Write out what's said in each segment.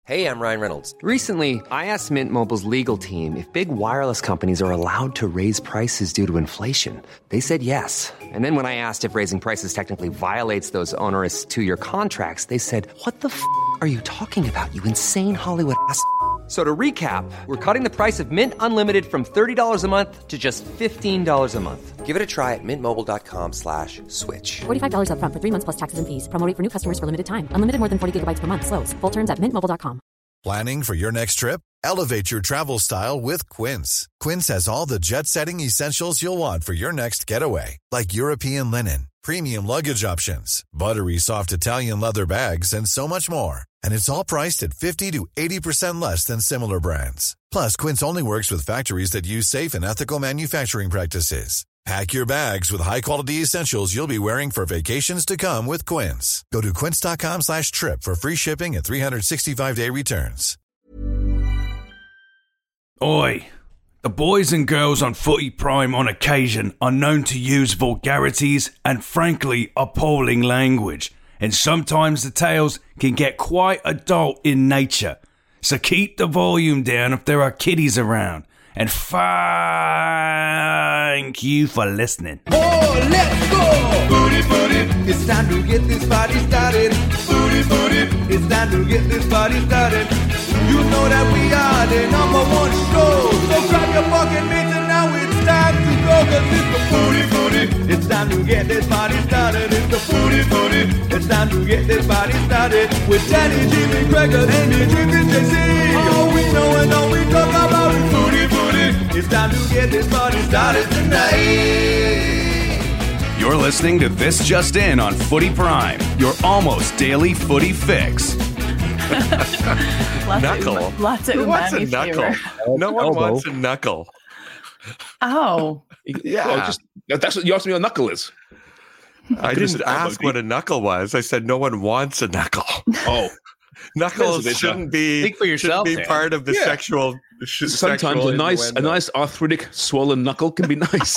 Hey, I'm Ryan Reynolds. Recently, I asked Mint Mobile's legal team if big wireless companies are allowed to raise prices due to inflation. They said yes. And then when I asked if raising prices technically violates those onerous two-year contracts, they said, "What the f*** are you talking about, you insane Hollywood ass?" So to recap, we're cutting the price of Mint Unlimited from $30 a month to just $15 a month. Give it a try at mintmobile.com/switch. $45 up front for 3 months plus taxes and fees. Promo rate for new customers for limited time. Unlimited more than 40 gigabytes per month. Slows full terms at mintmobile.com. Planning for your next trip? Elevate your travel style with Quince. Quince has all the jet-setting essentials you'll want for your next getaway, like European linen, premium luggage options, buttery soft Italian leather bags, and so much more. And it's all priced at 50 to 80% less than similar brands. Plus, Quince only works with factories that use safe and ethical manufacturing practices. Pack your bags with high-quality essentials you'll be wearing for vacations to come with Quince. Go to quince.com/trip for free shipping and 365-day returns. Oi! The boys and girls on Footy Prime on occasion are known to use vulgarities and frankly appalling language, and sometimes the tales can get quite adult in nature. So keep the volume down if there are kiddies around, and thank you for listening. Oh, let's go! Booty, booty, it's time to get this party started. Booty, booty, it's time to get this party started. You know that we are the number one show. So grab your fucking mates and now it's time to go. Cause it's the booty, booty, it's time to get this party started. It's the booty, booty, it's time to get this party started. With Danny, Jimmy, Gregor, Amy, Jimmy, JC. All we know and all we talk about is booty, booty. It's time to get this party started tonight. You're listening to This Just In on Footy Prime, your almost daily footy fix. Knuckle. Lots of Who wants a umami knuckle? flavor. No one wants a knuckle. Oh. Yeah. Well, that's what you asked me what a knuckle is. I didn't ask what a knuckle was. I said no one wants a knuckle. Oh. Knuckles shouldn't be, Think for yourself, shouldn't be part of the sexual. Sometimes sexual a nice arthritic swollen knuckle can be nice.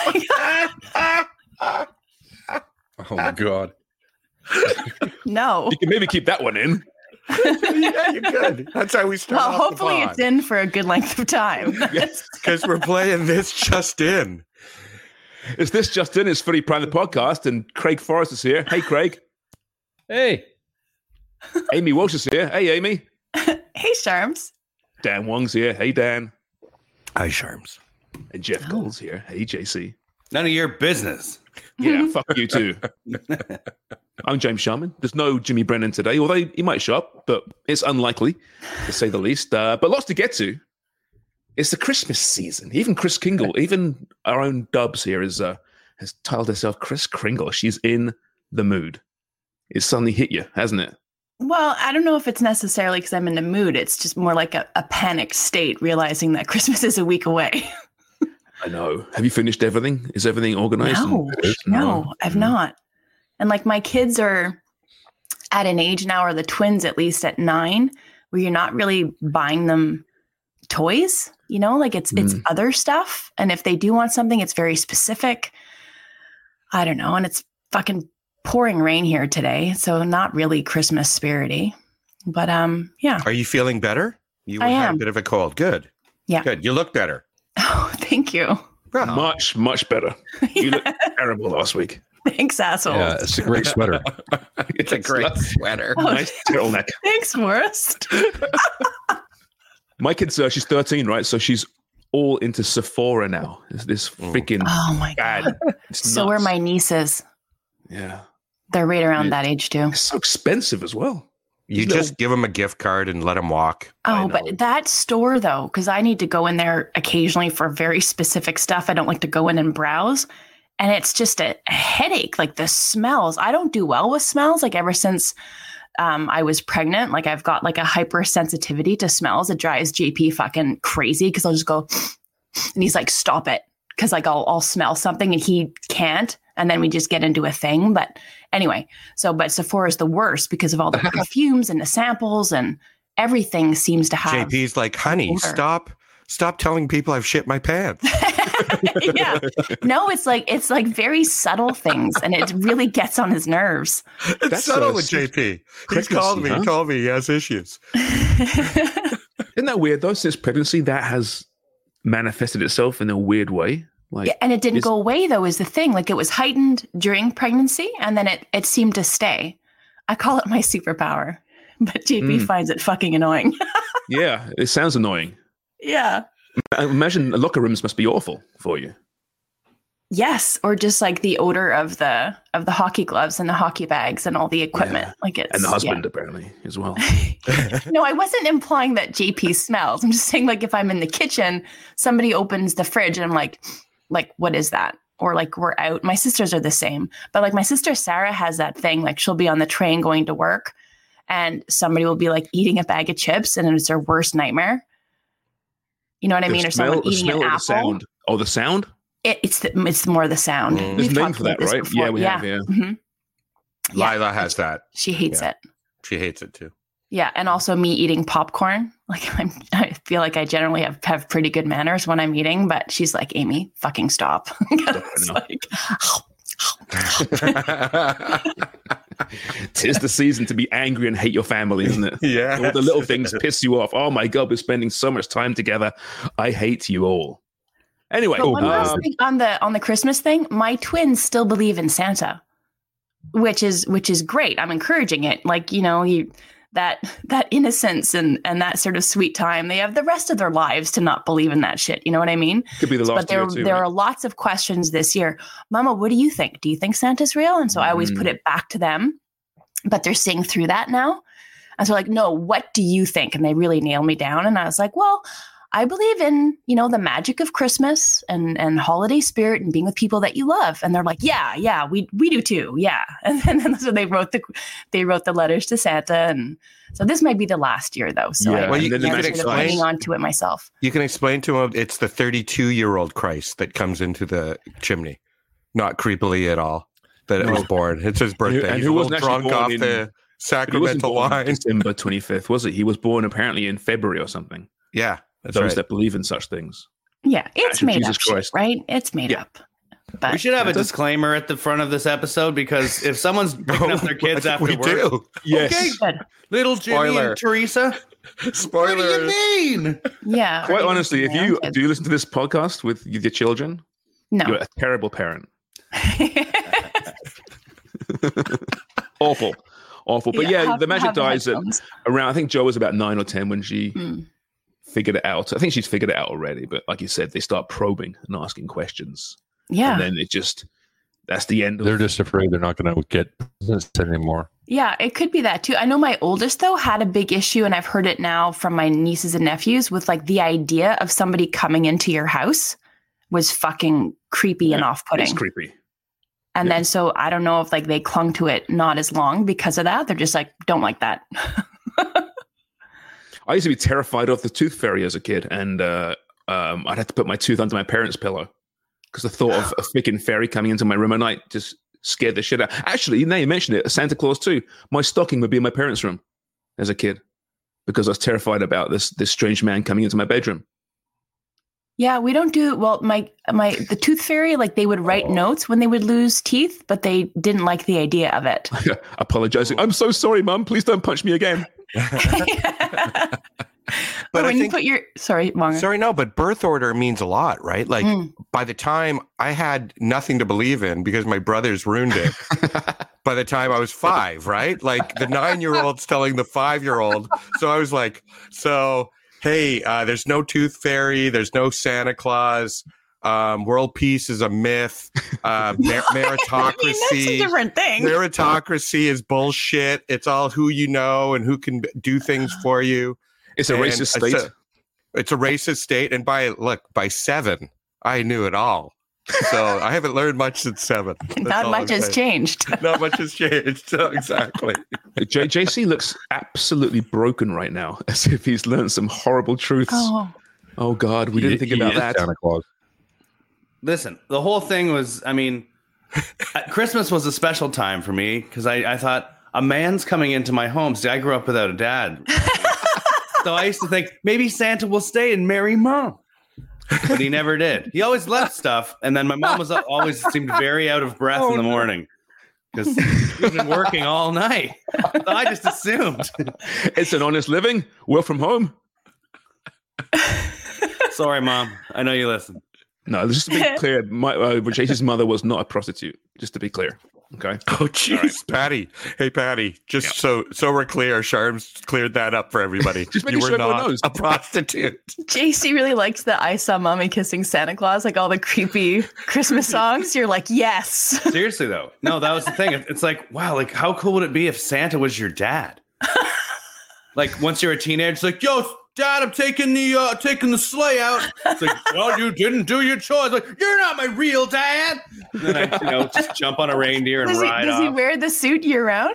Oh my god! No. You can maybe keep that one in. Yeah, you could. That's how we start. Well, hopefully it's in for a good length of time. Because we're playing This Just In. It's This Just In. It's Footy Prime, the podcast, and Craig Forrest is here. Hey, Craig. Hey. Amy Walsh is here. Hey, Amy. Hey, Sharms. Dan Wong's here. Hey, Dan. Hi, Sharms. And Jeff Gold's here. Hey, JC. None of your business. Yeah, fuck you too. I'm James Sharman. There's no Jimmy Brennan today, although he might show up, but it's unlikely, to say the least. But lots to get to. It's the Christmas season. Even Chris Kingle, even our own Dubs here has titled herself Chris Kringle. She's in the mood. It's suddenly hit you, hasn't it? Well, I don't know if it's necessarily because I'm in the mood. It's just more like a panicked state, realizing that Christmas is a week away. I know. Have you finished everything? Is everything organized? No, I've not. And like my kids are at an age now, or the twins at least at 9, where you're not really buying them toys, you know, like it's other stuff. And if they do want something, it's very specific. I don't know. And it's fucking pouring rain here today. So not really Christmas spirity, but yeah. Are you feeling better? You I had am. a bit of a cold. Good. Yeah. Good. You look better. Oh, thank you. Much, much better. You looked terrible last week. Thanks, asshole. Yeah, it's a great sweater. It's a great sweater. Nice turtleneck. Thanks, Forrest. My kid's, she's 13, right? So she's all into Sephora now. It's this freaking bad. God. It's So are nuts. my nieces. Yeah. They're right around that age too. It's so expensive as well. You just give them a gift card and let them walk. Oh, but that store though, because I need to go in there occasionally for very specific stuff. I don't like to go in and browse. And it's just a headache. Like the smells. I don't do well with smells. Like ever since I was pregnant, like I've got like a hypersensitivity to smells. It drives JP fucking crazy because I'll just go and he's like, stop it. Because like I'll smell something and he can't. And then we just get into a thing. But anyway, but Sephora is the worst because of all the perfumes and the samples and everything seems to have. JP's like, honey, stop telling people I've shit my pants. Yeah. No, it's like very subtle things, and it really gets on his nerves. It's subtle with JP. He's called me. He told me he has issues. Isn't that weird though? Since pregnancy, that has manifested itself in a weird way. Like, yeah, and it didn't go away though, is the thing. Like, it was heightened during pregnancy, and then it seemed to stay. I call it my superpower, but JP finds it fucking annoying. Yeah, it sounds annoying. Yeah. I imagine locker rooms must be awful for you. Yes, or just like the odor of the hockey gloves and the hockey bags and all the equipment. Like it's and the husband apparently as well. No, I wasn't implying that JP smells. I'm just saying, like, if I'm in the kitchen, somebody opens the fridge and I'm like, what is that? Or like, we're out. My sisters are the same, but like my sister Sarah has that thing. Like, she'll be on the train going to work, and somebody will be like eating a bag of chips, and it's their worst nightmare. You know what I mean? Or someone eating an apple. The sound. Oh, the sound. It's more the sound. There's a name for that, right? Before. Yeah, we have. Yeah. Mm-hmm. Lila has that. She hates it. She hates it too. Yeah, and also me eating popcorn. Like, I feel like I generally have pretty good manners when I'm eating, but she's like, Amy, fucking stop. It's like, 'tis the season to be angry and hate your family, isn't it? Yeah. All the little things piss you off. Oh my God, we're spending so much time together. I hate you all. Anyway, but one last thing on the Christmas thing, my twins still believe in Santa, which is great. I'm encouraging it. Like, you know, that innocence and that sort of sweet time. They have the rest of their lives to not believe in that shit. You know what I mean? Could be the last year too. There are lots of questions this year. Mama, what do you think? Do you think Santa's real? And so I always put it back to them, but they're seeing through that now. And so like, no, what do you think? And they really nail me down. And I was like, well, I believe in, you know, the magic of Christmas and holiday spirit and being with people that you love. And they're like, yeah, we do too. Yeah. And then so they wrote the letters to Santa. And so this might be the last year though. So yeah. Well, you can hanging on to it myself. You can explain to him it's the 32-year-old Christ that comes into the chimney, not creepily at all. That it was born. It's his birthday. And who wasn't drunk off the sacramental wine? December 25th, was it? He was born apparently in February or something. Yeah. That's those right. that believe in such things. Yeah, it's made Jesus up, shit, right? It's made up. But we should have a disclaimer at the front of this episode, because if someone's picking up their kids after work, do. Yes. Okay, good. Little Jimmy and Teresa. Spoiler. What do you mean? Yeah. Quite honestly, if you do you listen to this podcast with your children, no, you're a terrible parent. Awful. But yeah, the magic dies at around, I think Jo was about 9 or 10 when she figured it out. I think she's figured it out already, but like you said, they start probing and asking questions. Yeah. And then that's the end. They're just afraid they're not going to get business anymore. Yeah, it could be that too. I know my oldest, though, had a big issue, and I've heard it now from my nieces and nephews, with like the idea of somebody coming into your house was fucking creepy and off-putting. It's creepy. And then so I don't know if like they clung to it not as long because of that. They're just like, don't like that. I used to be terrified of the tooth fairy as a kid, and I'd have to put my tooth under my parents' pillow because the thought of a freaking fairy coming into my room at night just scared the shit out. Actually, now you mentioned it, Santa Claus too. My stocking would be in my parents' room as a kid because I was terrified about this strange man coming into my bedroom. Yeah, we don't do well. The tooth fairy, like they would write notes when they would lose teeth, but they didn't like the idea of it. Apologizing. I'm so sorry, Mum. Please don't punch me again. But when you put your but birth order means a lot, right? Like by the time I had nothing to believe in because my brothers ruined it. By the time I was 5, right? Like the 9-year-old's telling the 5-year-old. So I was like, hey, there's no tooth fairy, there's no Santa Claus. World peace is a myth. Meritocracy. That's a different thing. Meritocracy is bullshit. It's all who you know and who can do things for you. It's a racist state. It's a racist state. And by 7, I knew it all. So I haven't learned much since 7. Not much has changed. Not much has changed. So exactly. JC looks absolutely broken right now, as if he's learned some horrible truths. Oh God, we didn't think about that. Santa Claus. Listen, the whole thing was, Christmas was a special time for me because I thought a man's coming into my home. See, I grew up without a dad. So I used to think maybe Santa will stay and marry Mom. but he never did. He always left stuff, and then my mom was always seemed very out of breath in the morning because he's been working all night. So I just assumed It's an honest living. Work from home. Sorry, Mom. I know you listen. No, just to be clear, Chase's mother was not a prostitute. Just to be clear. Okay. Oh, jeez, right. Patty. Hey, Patty. Just so we're clear, Sharms cleared that up for everybody. Just you were sure not knows. a prostitute. JC really likes the I Saw Mommy Kissing Santa Claus, like all the creepy Christmas songs. You're like, yes. Seriously, though. No, that was the thing. It's like, wow, like how cool would it be if Santa was your dad? Like once you're a teenager, it's like, yo, Dad, I'm taking the sleigh out. It's like, well, you didn't do your chores. Like, you're not my real dad. And then I, just jump on a reindeer and ride off. Does he wear the suit year round?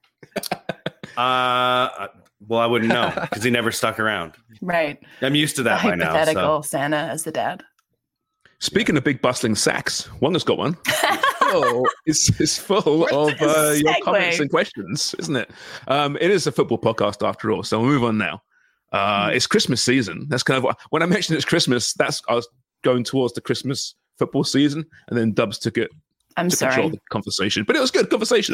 Well, I wouldn't know because he never stuck around. Right. I'm used to that by now. Hypothetical Santa as the dad. Speaking of big bustling sacks, Wonga's got one. It's full of your comments and questions, isn't it? It is a football podcast after all, so we'll move on now. It's Christmas season. That's kind of when I mentioned it's Christmas. I was going towards the Christmas football season, and then Dubs took it. I'm sorry. Control the conversation, but it was good conversation.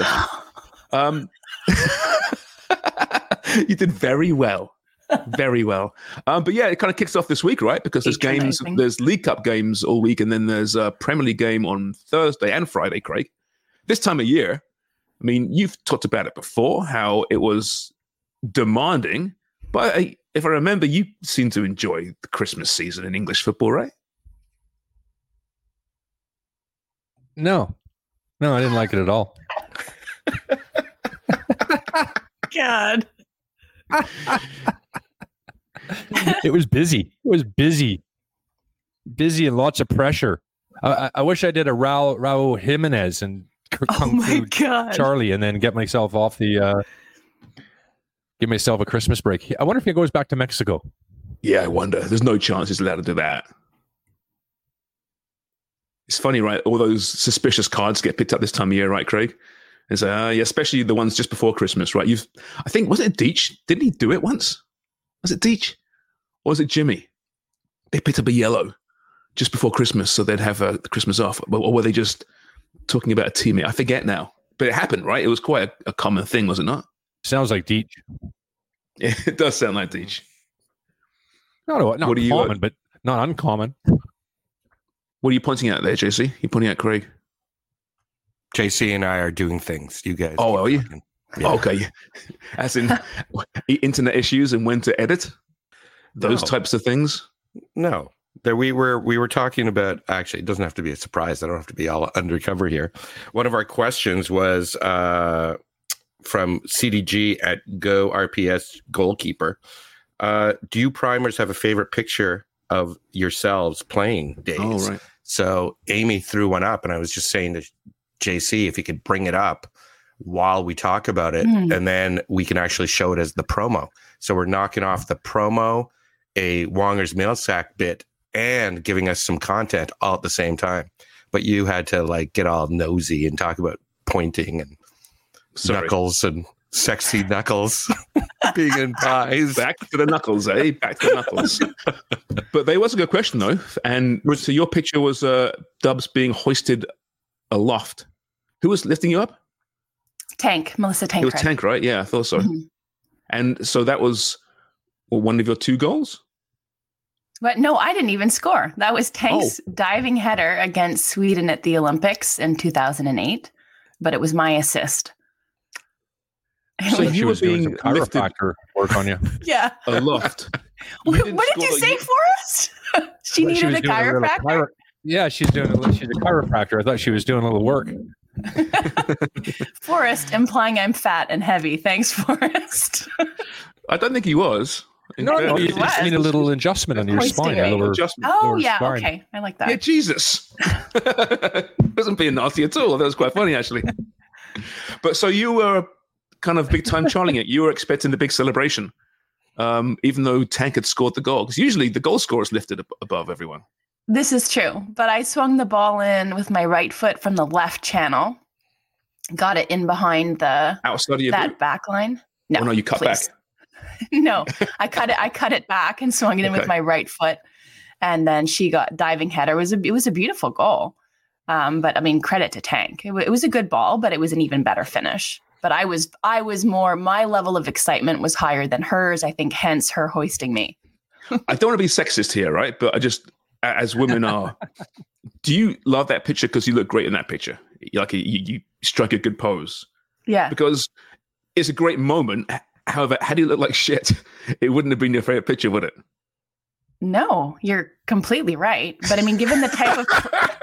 You did very well. Very well. But yeah, it kind of kicks off this week, right? Because there's League Cup games all week, and then there's a Premier League game on Thursday and Friday, Craig. This time of year, I mean, you've talked about it before, how it was demanding, but if I remember, you seem to enjoy the Christmas season in English football, right? No, I didn't like it at all. God. It was busy. Busy and lots of pressure. I wish I did a Raul Jimenez and Kung Fu Charlie, and then get myself off the. Give myself a Christmas break. I wonder if he goes back to Mexico. Yeah, I wonder. There's no chance he's allowed to do that. It's funny, right? All those suspicious cards get picked up this time of year, right, Craig? It's yeah, especially the ones just before Christmas, right? I think, was it Deitch? Didn't he do it once? Was it Deitch? Or was it Jimmy? They picked up a yellow just before Christmas, so they'd have the Christmas off. Or were they just talking about a teammate? I forget now. But it happened, right? It was quite a common thing, was it not? Sounds like Deitch. Yeah, it does sound like Deitch. Not common, but not uncommon. What are you pointing at there, JC? You pointing at Craig? JC and I are doing things. You guys. Oh, are you? Yeah. Okay. As in internet issues and when to edit? Those types of things? No. We were talking about, actually, it doesn't have to be a surprise. I don't have to be all undercover here. One of our questions was from CDG at Go RPS Goalkeeper. Do you primers have a favorite picture of yourselves playing days? Oh, right. So Amy threw one up, and I was just saying to JC if he could bring it up while we talk about it, and then we can actually show it as the promo. So we're knocking off the promo, a Wonger's mail sack bit, and giving us some content all at the same time. But you had to get all nosy and talk about pointing and knuckles and sexy knuckles being in pies. Back to the knuckles, eh? Back to the knuckles. But there was a good question, though. And so your picture was Dubs being hoisted aloft. Who was lifting you up? Melissa Tank. It was Tank, right? Yeah, I thought so. Mm-hmm. And so that was one of your 2 goals? But no, I didn't even score. That was Tank's diving header against Sweden at the Olympics in 2008. But it was my assist. So you were being chiropractor work on you. Yeah. Aloft. What did you say, Forrest? She needed a chiropractor? She's a chiropractor. I thought she was doing a little work. Forrest, implying I'm fat and heavy. Thanks, Forrest. I don't think he was. No, you just need a little adjustment on your spine. Okay. I like that. Yeah, Jesus. Wasn't being nasty at all. That was quite funny, actually. But so you were kind of big-time charling it. You were expecting the big celebration, even though Tank had scored the goal. Because usually the goal scorer is lifted above everyone. This is true. But I swung the ball in with my right foot from the left channel. Got it in behind the outside of that back line. No, you cut back. No, I cut it back and swung it in with my right foot. And then she got diving header. It was a beautiful goal. But I mean, credit to Tank. It was a good ball, but it was an even better finish. But I was more, my level of excitement was higher than hers. I think hence her hoisting me. I don't want to be sexist here, right? But I just, as women are, do you love that picture because you look great in that picture? Like you strike a good pose. Yeah. Because it's a great moment. However, had you looked like shit, it wouldn't have been your favorite picture, would it? No, you're completely right. But I mean, given the type of,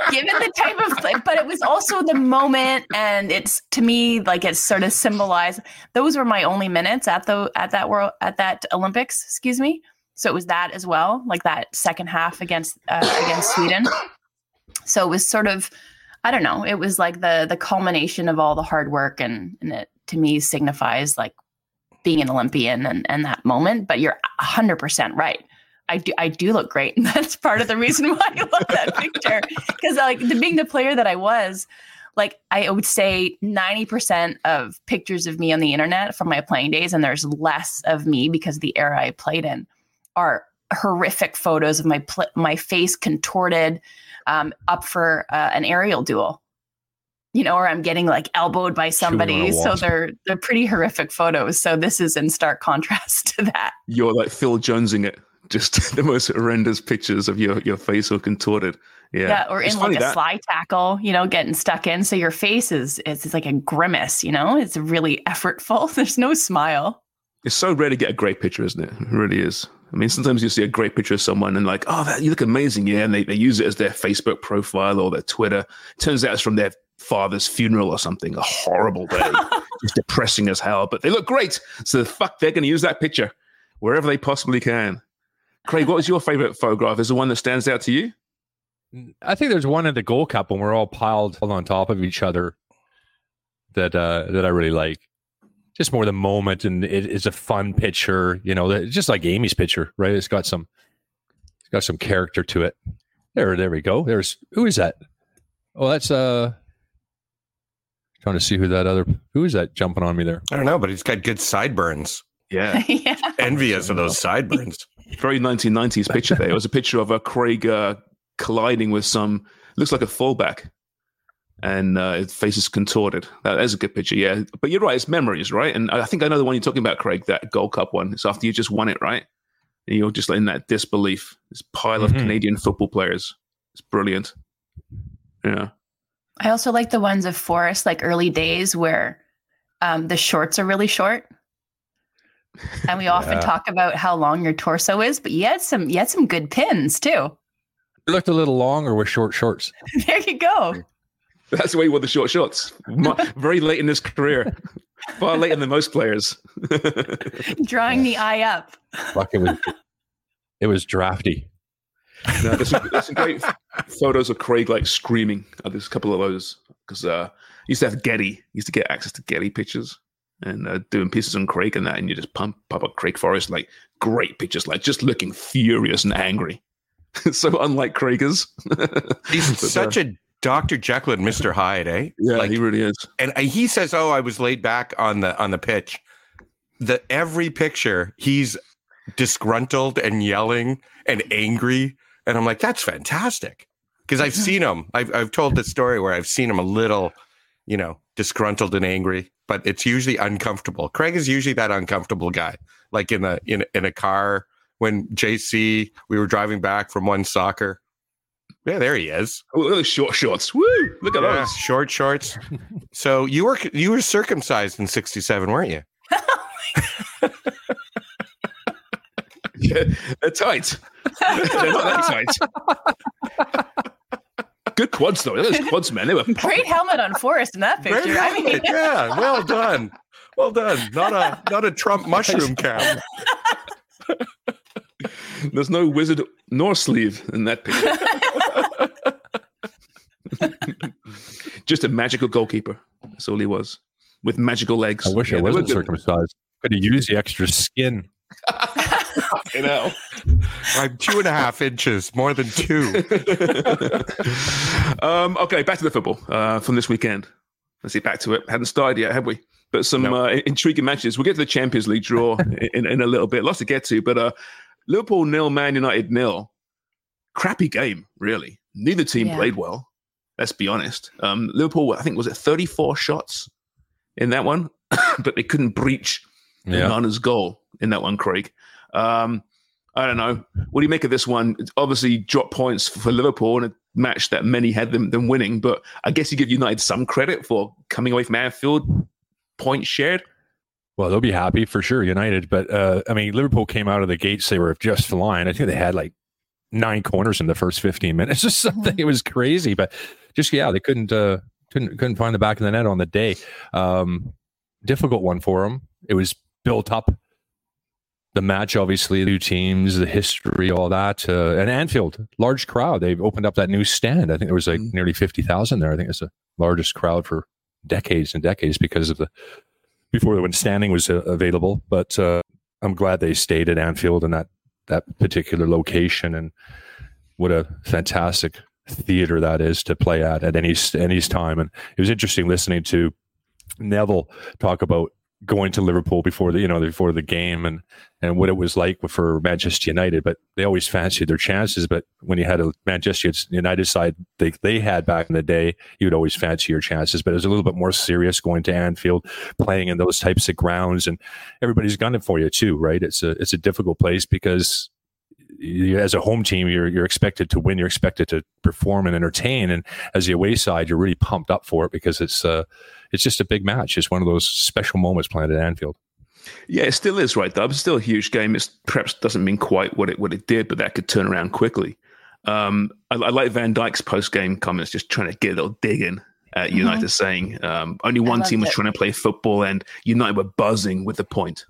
but it was also the moment, and it's, to me, like, it's sort of symbolized. Those were my only minutes at that Olympics. Excuse me. So it was that as well, like that second half against Sweden. So it was sort of, I don't know. It was like the culmination of all the hard work, and it to me signifies like being an Olympian and that moment. But you're 100% right. I do look great, and that's part of the reason why I love that picture. Because like being the player that I was, like I would say 90% of pictures of me on the internet from my playing days, and there's less of me because of the era I played in, are horrific photos of my face contorted up for an aerial duel. You know, or I'm getting like elbowed by somebody. So they're pretty horrific photos. So this is in stark contrast to that. You're like Phil Jonesing it. Just the most horrendous pictures of your face all contorted. Yeah. Or in like a slide tackle, you know, getting stuck in. So your face is like a grimace, you know, it's really effortful. There's no smile. It's so rare to get a great picture, isn't it? It really is. I mean, sometimes you see a great picture of someone and like, oh, you look amazing. Yeah. And they use it as their Facebook profile or their Twitter. Turns out it's from their father's funeral or something. A horrible day. It's depressing as hell, but they look great. So they're going to use that picture wherever they possibly can. Craig, what was your favorite photograph? Is there one that stands out to you? I think there's one in the Gold Cup when we're all piled on top of each other that I really like. Just more the moment, and it is a fun picture, you know, just like Amy's picture, right? It's got some character to it. There we go. Who is that? Oh, that's trying to see who is that jumping on me there? I don't know, but he's got good sideburns. Yeah. Yeah. Envious of those sideburns. Very 1990s picture there. It was a picture of Craig colliding with looks like a fullback, and his face is contorted. That is a good picture, yeah. But you're right, it's memories, right? And I think I know the one you're talking about, Craig, that Gold Cup one. It's after you just won it, right? And you're just in that disbelief. This pile of Canadian football players. It's brilliant. Yeah. I also like the ones of Forrest, like early days where the shorts are really short. And we often talk about how long your torso is, but you had some good pins too. You looked a little longer with short shorts. There you go. That's why he wore the short shorts. Very late in his career. Far later than most players. Drawing the eye up. Fuck, it was drafty. No, there's some great photos of Craig like screaming. There's a couple of those because used to have Getty. Used to get access to Getty pictures and doing pieces on Craig and that, and you just pop up Craig Forrest, like great pictures, like just looking furious and angry. So unlike Craigers. He's such a Dr. Jekyll and Mr. Hyde, eh? Yeah, like, he really is. And he says, "Oh, I was laid back on the pitch." Every picture, he's disgruntled and yelling and angry, and I'm like, "That's fantastic," because I've seen him. I've told this story where I've seen him a little, you know, disgruntled and angry, but it's usually uncomfortable. Craig is usually that uncomfortable guy, like in a car. When JC, we were driving back from one soccer. Yeah, there he is. Oh, look at those short shorts. Woo! Look at those short shorts. So you were circumcised in '67, weren't you? Yeah, they're tight. They're not that tight. Good quads though. Those quads, man. They were great helmet on Forrest in that picture. I mean, yeah, well done. Well done. Not a Trump mushroom cap. There's no wizard nor sleeve in that picture. Just a magical goalkeeper. That's all he was. With magical legs. I wish I wasn't circumcised. Could have used the extra skin. You know. I'm 2.5 inches, more than 2. Okay, back to the football from this weekend. Let's see, back to it. Hadn't started yet, have we? But some intriguing matches. We'll get to the Champions League draw in a little bit. Lots to get to, but Liverpool 0, Man United 0. crappy game, really. Neither team played well. Let's be honest. Liverpool, I think, was it 34 shots in that one, but they couldn't breach Onana's goal in that one, Craig. I don't know. What do you make of this one? It's obviously drop points for Liverpool in a match that many had them winning, but I guess you give United some credit for coming away from Anfield, points shared. Well, they'll be happy for sure, United. But, I mean, Liverpool came out of the gates. They were just flying. I think they had like 9 corners in the first 15 minutes. Just something. It was crazy. But just, they couldn't find the back of the net on the day. Difficult one for them. It was built up. The match, obviously, 2 teams, the history, all that. And Anfield, large crowd. They've opened up that new stand. I think there was like nearly 50,000 there. I think it's the largest crowd for decades and decades because of before when standing was available. But I'm glad they stayed at Anfield and that particular location. And what a fantastic theater that is to play at any time. And it was interesting listening to Neville talk about going to Liverpool before the game and what it was like for Manchester United. But they always fancied their chances. But when you had a Manchester United side they had back in the day, you would always fancy your chances. But it was a little bit more serious going to Anfield, playing in those types of grounds, and everybody's gunning for you too, right? It's a difficult place because as a home team, you're expected to win, you're expected to perform and entertain, and as the away side, you're really pumped up for it because it's just a big match. It's one of those special moments playing at Anfield. Yeah, it still is, right, though. It's still a huge game. It perhaps doesn't mean quite what it did, but that could turn around quickly. I like Van Dijk's post-game comments, just trying to get a little dig in at United, saying only one team was trying to play football and United were buzzing with the point.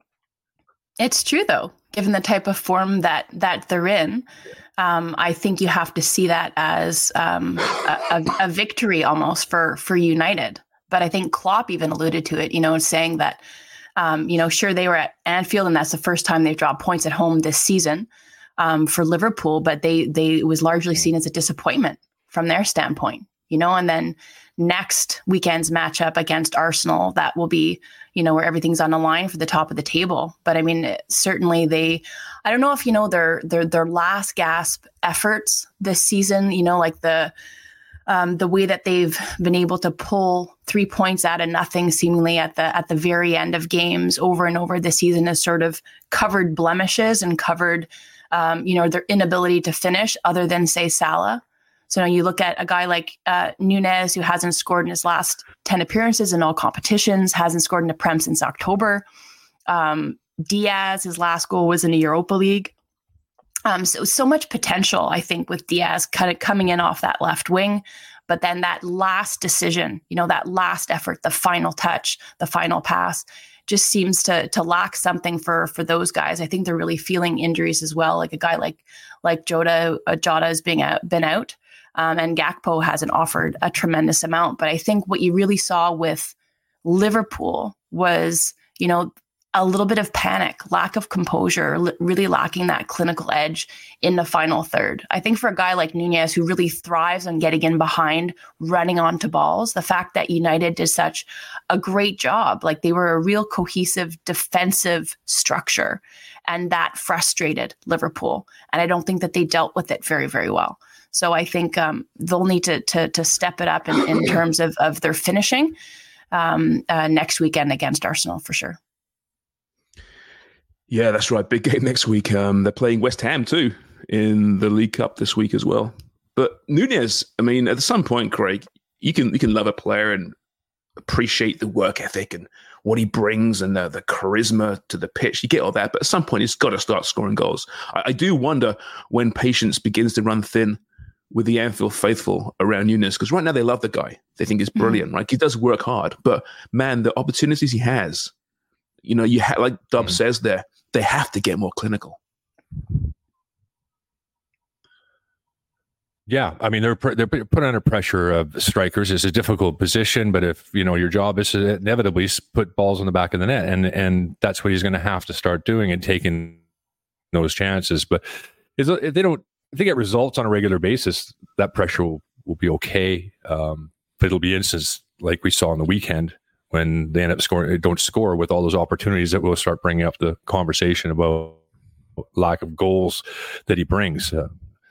It's true, though, given the type of form that they're in. I think you have to see that as a victory almost for United. But I think Klopp even alluded to it, saying that, sure, they were at Anfield and that's the first time they've dropped points at home this season for Liverpool, but it was largely seen as a disappointment from their standpoint, and then next weekend's matchup against Arsenal, that will be, where everything's on the line for the top of the table. But I mean, certainly I don't know if, their last gasp efforts this season, like the way that they've been able to pull 3 points out of nothing seemingly at the very end of games over and over this season has sort of covered blemishes and covered, their inability to finish other than, say, Salah. So now you look at a guy like Nunez, who hasn't scored in his last 10 appearances in all competitions, hasn't scored in the Prem since October. Diaz, his last goal was in the Europa League. So much potential, I think, with Diaz kind of coming in off that left wing. But then that last decision, that last effort, the final touch, the final pass, just seems to lack something for those guys. I think they're really feeling injuries as well. Like a guy like Jota has been out. And Gakpo hasn't offered a tremendous amount. But I think what you really saw with Liverpool was, a little bit of panic, lack of composure, really lacking that clinical edge in the final third. I think for a guy like Nunez, who really thrives on getting in behind, running onto balls, the fact that United did such a great job, like they were a real cohesive defensive structure, and that frustrated Liverpool. And I don't think that they dealt with it very, very well. So I think they'll need to step it up in terms of their finishing next weekend against Arsenal for sure. Yeah, that's right. Big game next week. They're playing West Ham too in the League Cup this week as well. But Nunez, I mean, at some point, Craig, you can love a player and appreciate the work ethic and what he brings and the charisma to the pitch. You get all that, but at some point, he's got to start scoring goals. I do wonder when patience begins to run thin with the Anfield faithful around Nunez, because right now they love the guy. They think he's brilliant, right? He does work hard, but man, the opportunities he has, like Dub says there, they have to get more clinical. Yeah, I mean, they're put under pressure of strikers. It's a difficult position, but if your job is to inevitably put balls in the back of the net, and that's what he's going to have to start doing and taking those chances. But if they get results on a regular basis, that pressure will be okay. But it'll be instances like we saw on the weekend when they end up don't score with all those opportunities that will start bringing up the conversation about lack of goals that he brings.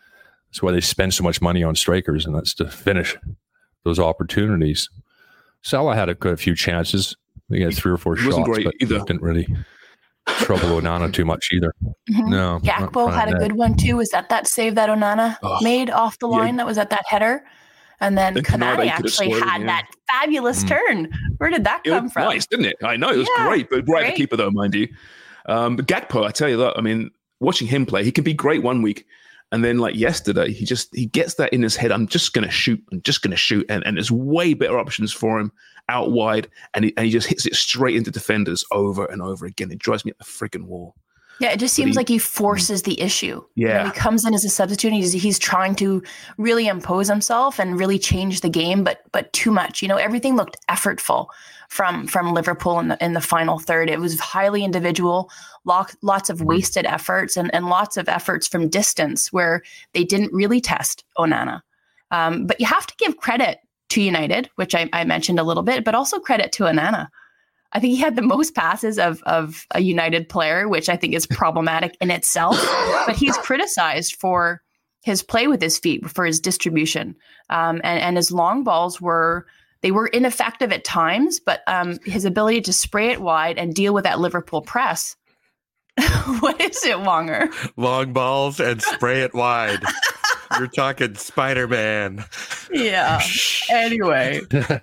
That's why they spend so much money on strikers, and that's to finish those opportunities. Salah had a few chances. He had 3 or 4 shots, wasn't great but either. Didn't really trouble Onana too much either. Mm-hmm. No, Gakpo had a good one too. Was that save that Onana made off the line? That was at that header. And then Konate actually had that fabulous turn. Where did that come from? Nice, didn't it? I know, it was great. But right at the keeper, though, mind you. But Gakpo, I tell you that, I mean, watching him play, he can be great one week. And then like yesterday, he gets that in his head. I'm just going to shoot. And there's way better options for him out wide. And he just hits it straight into defenders over and over again. It drives me up the freaking wall. Yeah, it just seems like he forces the issue. Yeah. He comes in as a substitute. He's trying to really impose himself and really change the game, but too much. Everything looked effortful from Liverpool in the final third. It was highly individual, lots of wasted efforts and lots of efforts from distance where they didn't really test Onana. But you have to give credit to United, which I mentioned a little bit, but also credit to Onana. I think he had the most passes of a United player, which I think is problematic in itself. But he's criticized for his play with his feet, for his distribution. And his long balls were ineffective at times, but his ability to spray it wide and deal with that Liverpool press. What is it, Wonger? Long balls and spray it wide. You're talking Spider-Man. Yeah. Anyway. Back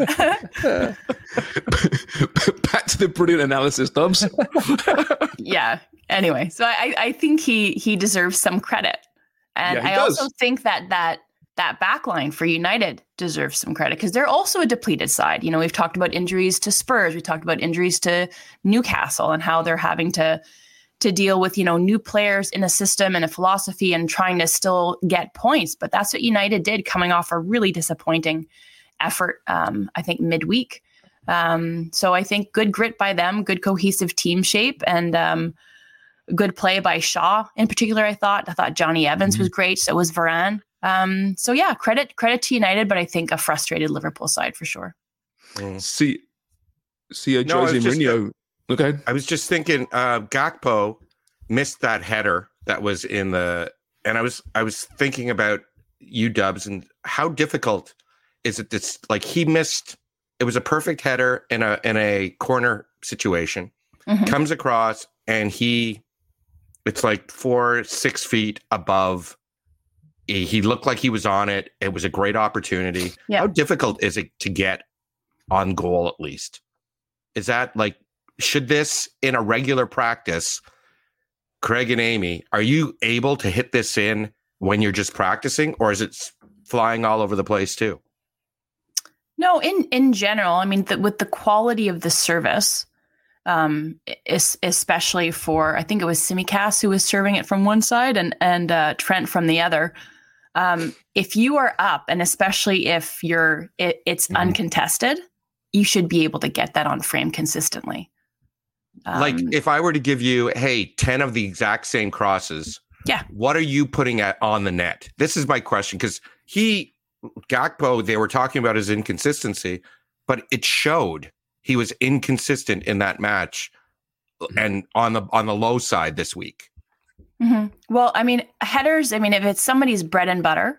to the brilliant analysis, Dubs. Yeah. Anyway, so I think he deserves some credit. And I also think that back line for United deserves some credit because they're also a depleted side. We've talked about injuries to Spurs. We talked about injuries to Newcastle and how they're having to deal with, new players in a system and a philosophy and trying to still get points. But that's what United did coming off a really disappointing effort, I think, midweek. So I think good grit by them, good cohesive team shape, and good play by Shaw in particular, I thought. Johnny Evans was great. So was Varane. So yeah, credit to United, but I think a frustrated Liverpool side for sure. See, Jose Mourinho. Okay. I was just thinking, Gakpo missed that header that was in the, and I was thinking about you, Dubs, and how difficult is it? This like he missed. It was a perfect header in a corner situation. Comes across and it's like 4-6 feet above. He looked like he was on it. It was a great opportunity. Yeah. How difficult is it to get on goal at least? Is that like? Should this, in a regular practice, Craig and Amy, are you able to hit this in when you're just practicing, or is it flying all over the place too? No, in general, I mean, with the quality of the service, especially for, I think it was Tsimikas who was serving it from one side and Trent from the other. If you are up, and especially if it's uncontested, you should be able to get that on frame consistently. Like if I were to give you, 10 of the exact same crosses, what are you putting on the net? This is my question, because Gakpo, they were talking about his inconsistency, but it showed he was inconsistent in that match and on the low side this week. Mm-hmm. Well, I mean, headers, if it's somebody's bread and butter,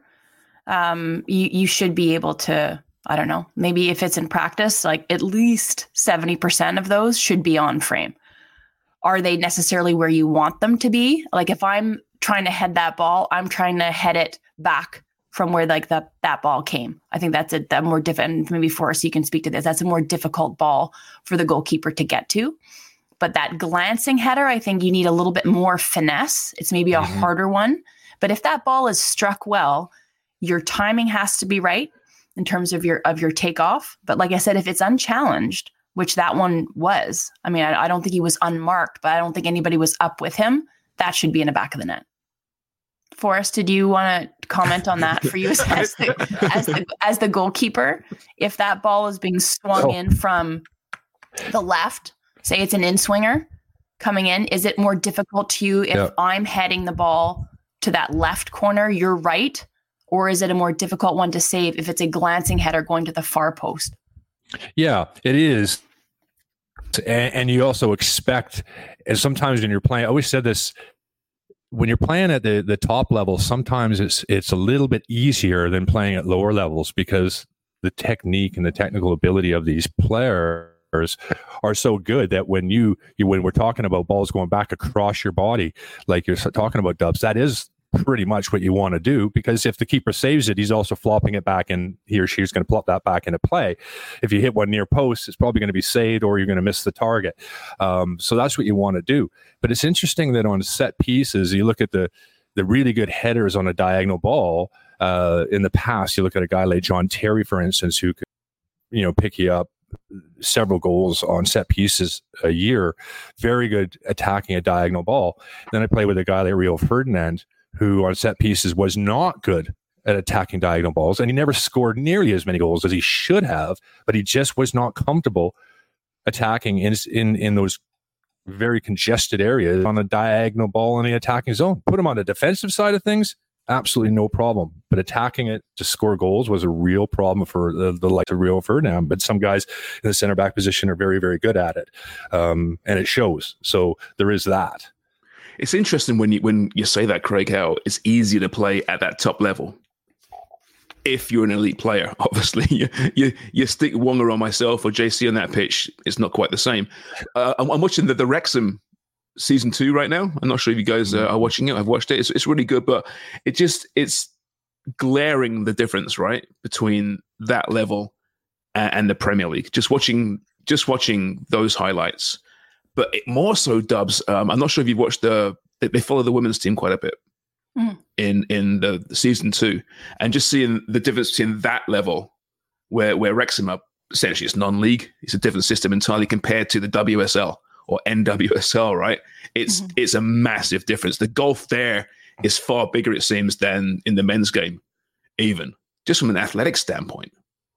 you should be able to, I don't know, maybe if it's in practice, like at least 70% of those should be on frame. Are they necessarily where you want them to be? Like if I'm trying to head that ball, I'm trying to head it back from where like that ball came. I think that's a more different, maybe Forrest, you can speak to this. That's a more difficult ball for the goalkeeper to get to. But that glancing header, I think you need a little bit more finesse. It's maybe a harder one. But if that ball is struck well, your timing has to be right in terms of your takeoff. But like I said, if it's unchallenged, which that one was, I don't think he was unmarked, but I don't think anybody was up with him. That should be in the back of the net. Forrest, did you want to comment on that for you as the goalkeeper? If that ball is being swung in from the left, say it's an in-swinger coming in, is it more difficult to you if I'm heading the ball to that left corner, you're right? Or is it a more difficult one to save if it's a glancing header going to the far post? Yeah, it is. And you also expect, and sometimes when you're playing, I always said this, when you're playing at the top level, sometimes it's a little bit easier than playing at lower levels because the technique and the technical ability of these players are so good that when we're talking about balls going back across your body, like you're talking about, Dubs, that is pretty much what you want to do, because if the keeper saves it, he's also flopping it back, and he or she is going to plop that back into play. If you hit one near post, it's probably going to be saved, or you're going to miss the target. So that's what you want to do. But it's interesting that on set pieces, you look at the really good headers on a diagonal ball. In the past, you look at a guy like John Terry, for instance, who could, pick you up several goals on set pieces a year. Very good attacking a diagonal ball. Then I play with a guy like Rio Ferdinand, who on set pieces was not good at attacking diagonal balls, and he never scored nearly as many goals as he should have, but he just was not comfortable attacking in those very congested areas on a diagonal ball in the attacking zone. Put him on the defensive side of things, absolutely no problem. But attacking it to score goals was a real problem for the likes of Rio Ferdinand. But some guys in the center back position are very, very good at it. And it shows. So there is that. It's interesting when you say that, Craig, how it's easier to play at that top level if you're an elite player. Obviously, you stick Wonga or myself or JC on that pitch, it's not quite the same. I'm watching the Wrexham season 2 right now. I'm not sure if you guys are watching it. I've watched it. It's really good, but it's glaring the difference, right, between that level and the Premier League. Just watching those highlights. But it more so, Dubs, I'm not sure if you've watched they follow the women's team quite a bit in the season 2, and just seeing the difference between that level where Wrexham are essentially it's non-league. It's a different system entirely compared to the WSL or NWSL, right? It's a massive difference. The gulf there is far bigger, it seems, than in the men's game, even just from an athletic standpoint.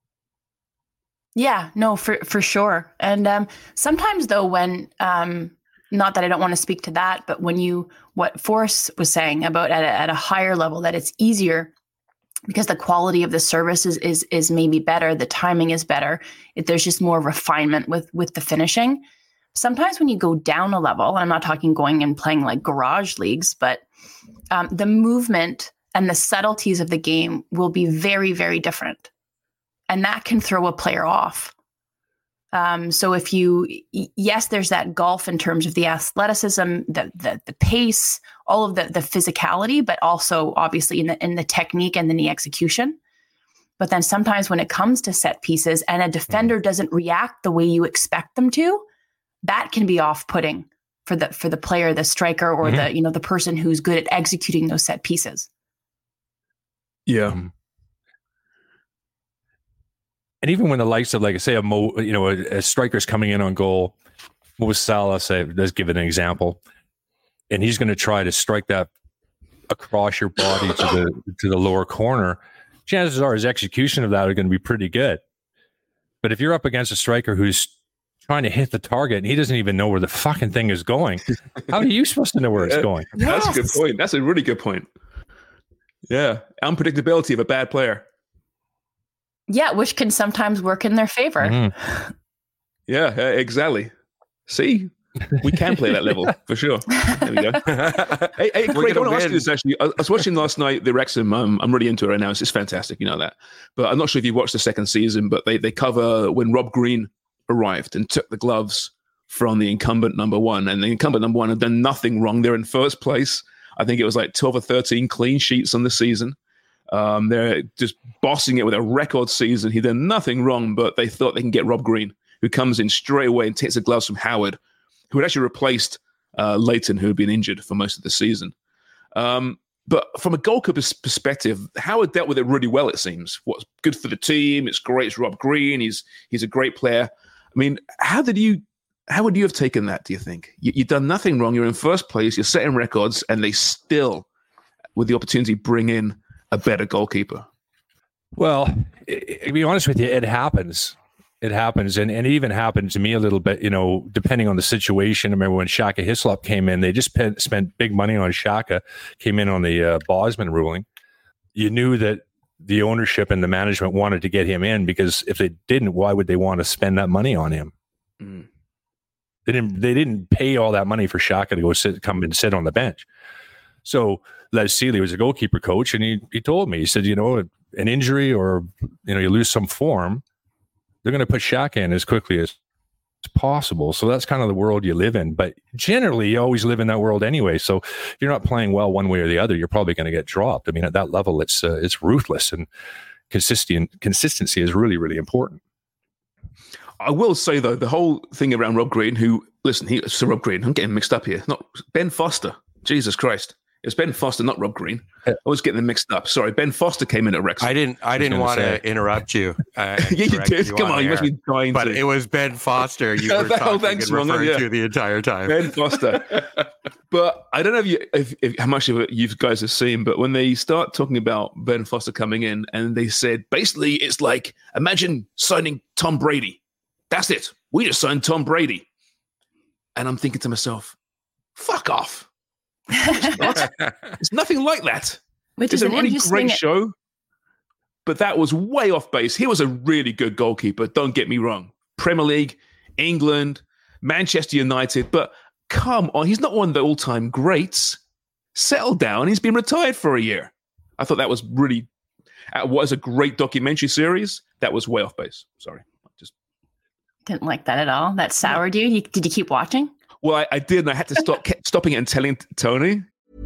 Yeah, no, for sure. And sometimes though, when, not that I don't want to speak to that, but when what Forrest was saying about at a higher level, that it's easier because the quality of the service is maybe better. The timing is better. There's just more refinement with the finishing. Sometimes when you go down a level, I'm not talking going and playing like garage leagues, but the movement and the subtleties of the game will be very, very different. And that can throw a player off. So if yes, there's that gulf in terms of the athleticism, the pace, all of the physicality, but also obviously in the technique and in the execution. But then sometimes when it comes to set pieces and a defender doesn't react the way you expect them to, that can be off-putting for the player, the striker, or the person who's good at executing those set pieces. Yeah. And even when the likes of, like, say, a striker's coming in on goal, Mo Salah, let's give it an example, and he's going to try to strike that across your body to the lower corner, chances are his execution of that are going to be pretty good. But if you're up against a striker who's trying to hit the target and he doesn't even know where the fucking thing is going, how are you supposed to know where it's going? Yes. That's a good point. That's a really good point. Yeah. Unpredictability of a bad player. Yeah, which can sometimes work in their favor. Mm-hmm. Yeah, exactly. See, we can play that level for sure. There we go. Hey, Craig, I want to ask you this actually. I was watching last night the Wrexham. I'm really into it right now. It's just fantastic, you know that. But I'm not sure if you watched the second season, but they cover when Rob Green arrived and took the gloves from the incumbent number one. And the incumbent number one had done nothing wrong. They're in first place. I think it was like 12 or 13 clean sheets on the season. They're just bossing it with a record season. He did nothing wrong, but they thought they can get Rob Green, who comes in straight away and takes the gloves from Howard, who had actually replaced Leighton, who had been injured for most of the season. But from a goalkeeper's perspective, Howard dealt with it really well, it seems. What's good for the team, it's great, it's Rob Green, he's a great player. I mean, how would you have taken that, do you think? You've done nothing wrong, you're in first place, you're setting records, and they still, with the opportunity, bring in a better goalkeeper. Well, to be honest with you, it happens. It happens. And it even happened to me a little bit, depending on the situation. I remember when Shaka Hislop came in, they just spent big money on Shaka, came in on the Bosman ruling. You knew that the ownership and the management wanted to get him in, because if they didn't, why would they want to spend that money on him? Mm. They didn't pay all that money for Shaka to come and sit on the bench. So Les Seeley was a goalkeeper coach, and he told me, he said, an injury or, you lose some form, they're going to put Shaq in as quickly as possible. So that's kind of the world you live in. But generally, you always live in that world anyway. So if you're not playing well one way or the other, you're probably going to get dropped. I mean, at that level, it's ruthless, and consistency is really, really important. I will say, though, the whole thing around Rob Green, Sir Rob Green, I'm getting mixed up here. Not Ben Foster. Jesus Christ. It's Ben Foster, not Rob Green. I was getting them mixed up. Sorry, Ben Foster came in at Wrexham. I didn't want to interrupt you. Yeah, you did. Come on, you must be trying but to. But it was Ben Foster you were talking and referring to the entire time. Ben Foster. But I don't know if how much of it you guys have seen, but when they start talking about Ben Foster coming in, and they said, basically, it's like, imagine signing Tom Brady. That's it. We just signed Tom Brady. And I'm thinking to myself, fuck off. It's nothing like that. It's a really great show, but that was way off base. He was a really good goalkeeper, don't get me wrong. Premier League, England, Manchester United, but come on, he's not one of the all-time greats. Settle down, he's been retired for a year. I thought that was really, was a great documentary series. That was way off base. Sorry. Didn't like that at all. That sour dude. Did you keep watching? Well, I did, and I had to kept stopping it and telling Tony.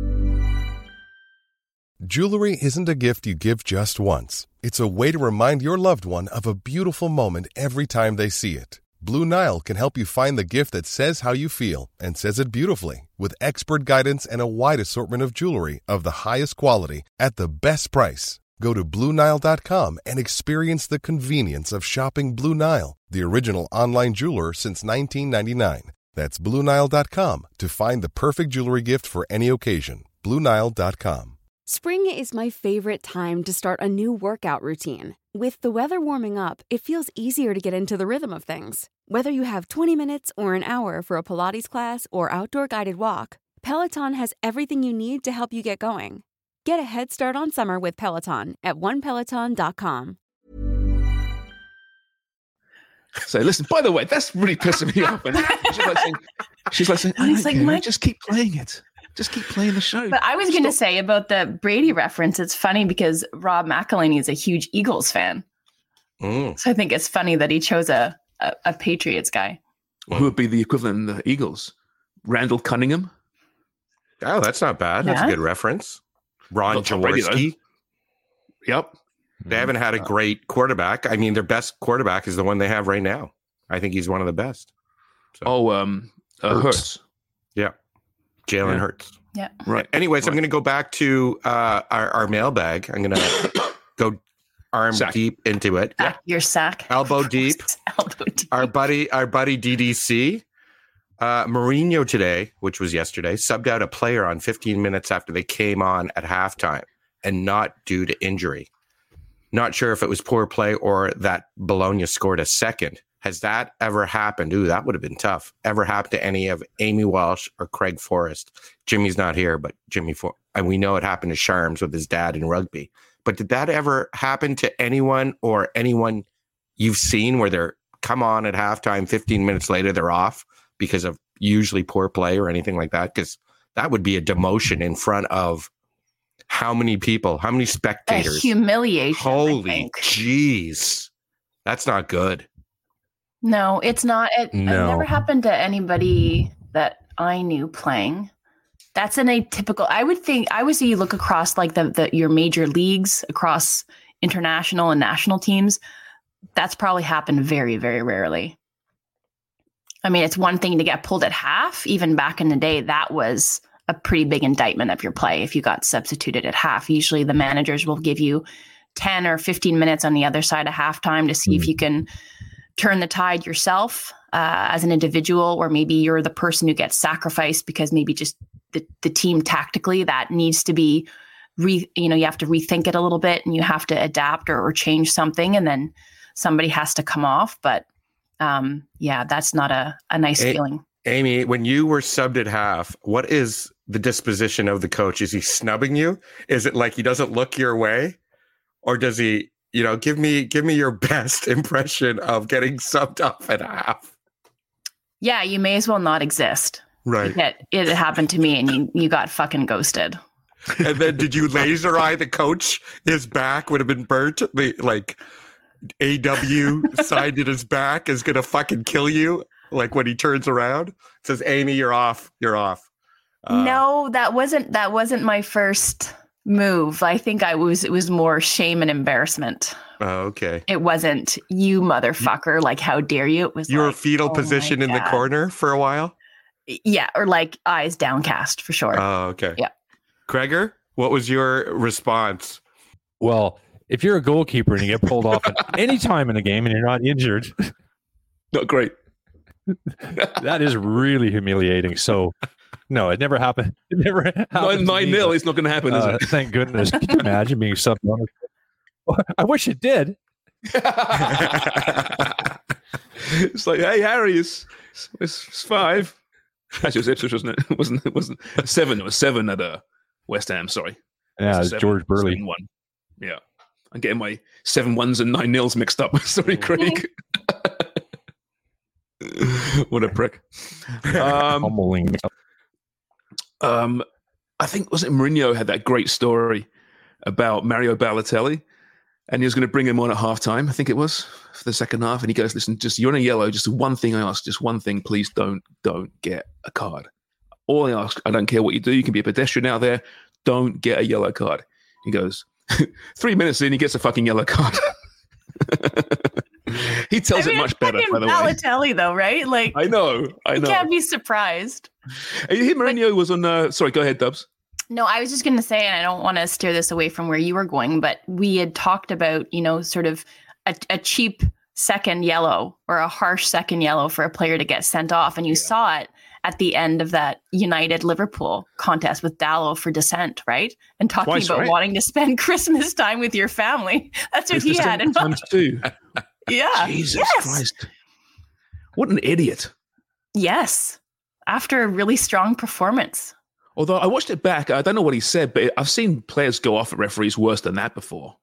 Jewelry isn't a gift you give just once. It's a way to remind your loved one of a beautiful moment every time they see it. Blue Nile can help you find the gift that says how you feel and says it beautifully, with expert guidance and a wide assortment of jewelry of the highest quality at the best price. Go to BlueNile.com and experience the convenience of shopping Blue Nile, the original online jeweler since 1999. That's BlueNile.com to find the perfect jewelry gift for any occasion. BlueNile.com. Spring is my favorite time to start a new workout routine. With the weather warming up, it feels easier to get into the rhythm of things. Whether you have 20 minutes or an hour for a Pilates class or outdoor guided walk, Peloton has everything you need to help you get going. Get a head start on summer with Peloton at onepeloton.com. So listen, by the way, that's really pissing me off. And she's like saying, Mike, just keep playing it. Just keep playing the show. But I was going to say about the Brady reference, it's funny because Rob McElhenney is a huge Eagles fan. So I think it's funny that he chose a Patriots guy. Who would be the equivalent in the Eagles? Randall Cunningham? Oh, that's not bad. That's a good reference. Ron Jaworski. Yep. They haven't had a great quarterback. I mean, their best quarterback is the one they have right now. I think he's one of the best. So. Hurts. Yeah. Jalen Hurts. Yeah. Right. Anyways, I'm going to go back to our mailbag. I'm going to go arm deep into it. Your sack. Elbow deep. Elbow deep. Our buddy DDC. Mourinho today, which was yesterday, subbed out a player on 15 minutes after they came on at halftime and not due to injury. Not sure if it was poor play or that Bologna scored a second. Has that ever happened? Ooh, that would have been tough. Ever happened to any of Amy Walsh or Craig Forrest? Jimmy's not here, but and we know it happened to Sharms with his dad in rugby. But did that ever happen to anyone or anyone you've seen where they're come on at halftime, 15 minutes later, they're off because of usually poor play or anything like that? Because that would be a demotion in front of how many people, how many spectators? A humiliation. Holy jeez. That's not good. No, it's not. It never happened to anybody that I knew playing. That's an atypical. I would say you look across like your major leagues, across international and national teams. That's probably happened very, very rarely. I mean, it's one thing to get pulled at half. Even back in the day, that was a pretty big indictment of your play if you got substituted at half. Usually the managers will give you 10 or 15 minutes on the other side of halftime to see if you can turn the tide yourself as an individual, or maybe you're the person who gets sacrificed because maybe just the team tactically that needs to be, you have to rethink it a little bit and you have to adapt or change something, and then somebody has to come off. But that's not a nice feeling. Amy, when you were subbed at half, what is the disposition of the coach? Is he snubbing you? Is it like he doesn't look your way? Or does he, give me your best impression of getting subbed off at half? Yeah, you may as well not exist. Right. It happened to me and you got fucking ghosted. And then did you laser eye the coach? His back would have been burnt. Like AW signed in his back is going to fucking kill you. Like when he turns around, it says, Amy, you're off. You're off. No, that wasn't my first move. I think it was more shame and embarrassment. Oh, okay. It wasn't you motherfucker. Like, how dare you? It was you were like, fetal position in the corner for a while. Yeah. Or like eyes downcast for sure. Oh, okay. Yeah. Gregor, what was your response? Well, if you're a goalkeeper and you get pulled off at any time in a game and you're not injured, not great. That is really humiliating. So, no, it never happened. It never happened. 9-0. It's not going to happen, is it? Thank goodness. Can you imagine being subbed on? I wish it did. It's like, hey, Harry, it's 5. Actually, it was Ipswich, wasn't it? It wasn't 7. It was 7 at West Ham. Sorry. Yeah, it's George Burley. 7-1. Yeah, I'm getting my 7-1s and 9-0s mixed up. Sorry, Craig. What a prick. Humbling. I think, was it Mourinho had that great story about Mario Balotelli, and he was going to bring him on at halftime. I think it was for the second half, and he goes, "Listen, just you're in a yellow. Just one thing I ask, just one thing, please don't get a card. All I ask, I don't care what you do. You can be a pedestrian out there. Don't get a yellow card." He goes, 3 minutes in, he gets a fucking yellow card. He tells it much better, by the way. Balotelli, though, right? Like, I know. You can't be surprised. Mourinho was on. Sorry, go ahead, Dubs. No, I was just going to say, and I don't want to steer this away from where you were going, but we had talked about, sort of a cheap second yellow or a harsh second yellow for a player to get sent off, and you saw it at the end of that United Liverpool contest with Dalot for dissent, right? And talking about wanting to spend Christmas time with your family. That's what he had in mind. Too. Yeah. Jesus Christ. What an idiot. Yes. After a really strong performance. Although I watched it back, I don't know what he said, but I've seen players go off at referees worse than that before.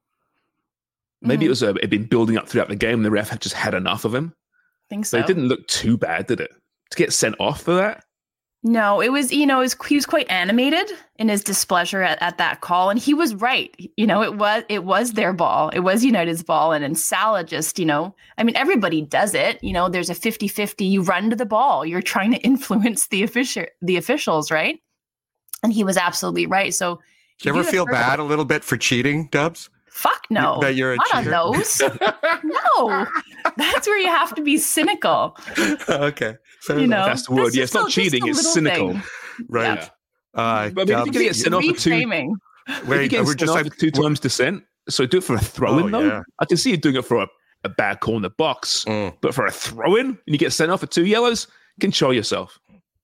Maybe it'd been building up throughout the game and the ref had just had enough of him. I think so. But it didn't look too bad, did it? To get sent off for that? No, it was, he was quite animated in his displeasure at that call. And he was right. It was their ball. It was United's ball. And Salah just, everybody does it. There's a 50-50. You run to the ball. You're trying to influence the officials, right? And he was absolutely right. So do you ever feel bad a little bit for cheating, Dubs? Fuck no. That you're a cheater? On those. No. That's where you have to be cynical. Okay. That's the word. Yeah, it's not cheating, it's cynical. Thing. Right. Yeah. But if you get sent off for 2 Wait, we're just like 2 times dissent. So do it for a throw-in, though. Yeah. I can see you doing it for a bad call in the box, but for a throw-in, and you get sent off for 2 yellows, control yourself.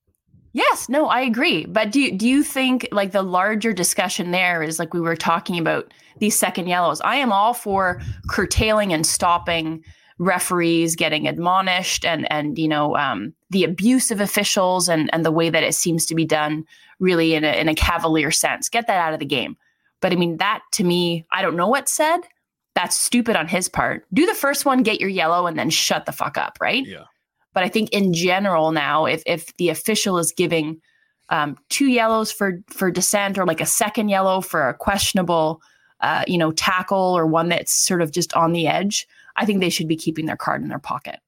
Yes, no, I agree. But do you think like the larger discussion there is like we were talking about these second yellows? I am all for curtailing and stopping referees getting admonished and the abuse of officials and the way that it seems to be done really in a cavalier sense. Get that out of the game. But that to me, I don't know what's said. That's stupid on his part. Do the first one, get your yellow, and then shut the fuck up, right? Yeah. But I think in general now, if the official is giving 2 yellows for dissent or like a second yellow for a questionable, tackle or one that's sort of just on the edge, I think they should be keeping their card in their pocket.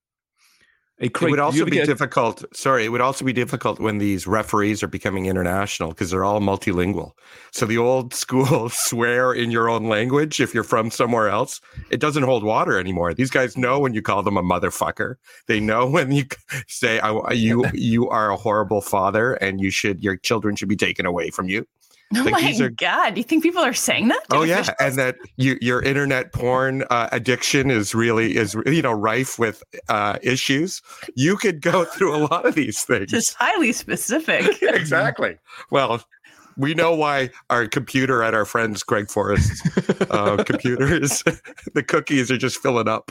Hey, Craig, it would also be difficult. Sorry, it would also be difficult when these referees are becoming international because they're all multilingual. So the old school swear in your own language if you're from somewhere else, it doesn't hold water anymore. These guys know when you call them a motherfucker. They know when you say you are a horrible father and your children should be taken away from you. Oh my God. Do you think people are saying that? Oh, yeah. And that your internet porn addiction is rife with issues. You could go through a lot of these things. Just highly specific. Exactly. Well, we know why our computer at our friend's Greg Forrest's computers, the cookies are just filling up.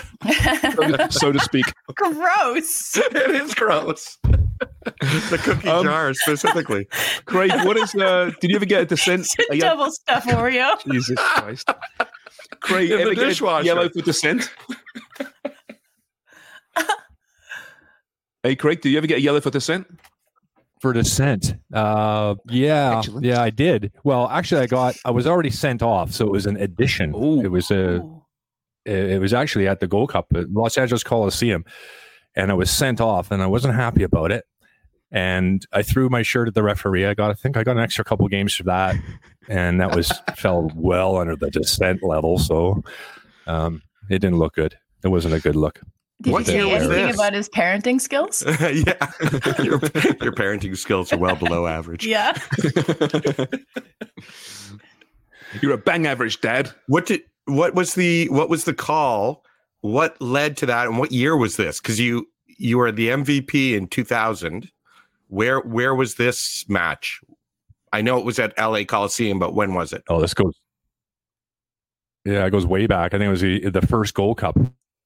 So to speak. Gross. It is gross. The cookie jar specifically. Craig, what is did you ever get a dissent? Double stuff Oreo. Jesus Christ. Craig, in ever the dishwasher. Get yellow for dissent? Hey Craig, do you ever get a yellow for dissent? For descent. Yeah, I did. Well, actually, I was already sent off, so it was an addition. It was actually at the Gold Cup at Los Angeles Coliseum, and I was sent off, and I wasn't happy about it. And I threw my shirt at the referee. I think I got an extra couple games for that, and that fell well under the descent level. So it didn't look good. It wasn't a good look. Did you say anything about his parenting skills? Yeah, your parenting skills are well below average. Yeah, you're a bang average dad. What was the call? What led to that, and what year was this? Because you were the MVP in 2000. Where was this match? I know it was at LA Coliseum, but when was it? Oh, it goes way back. I think it was the first Gold Cup.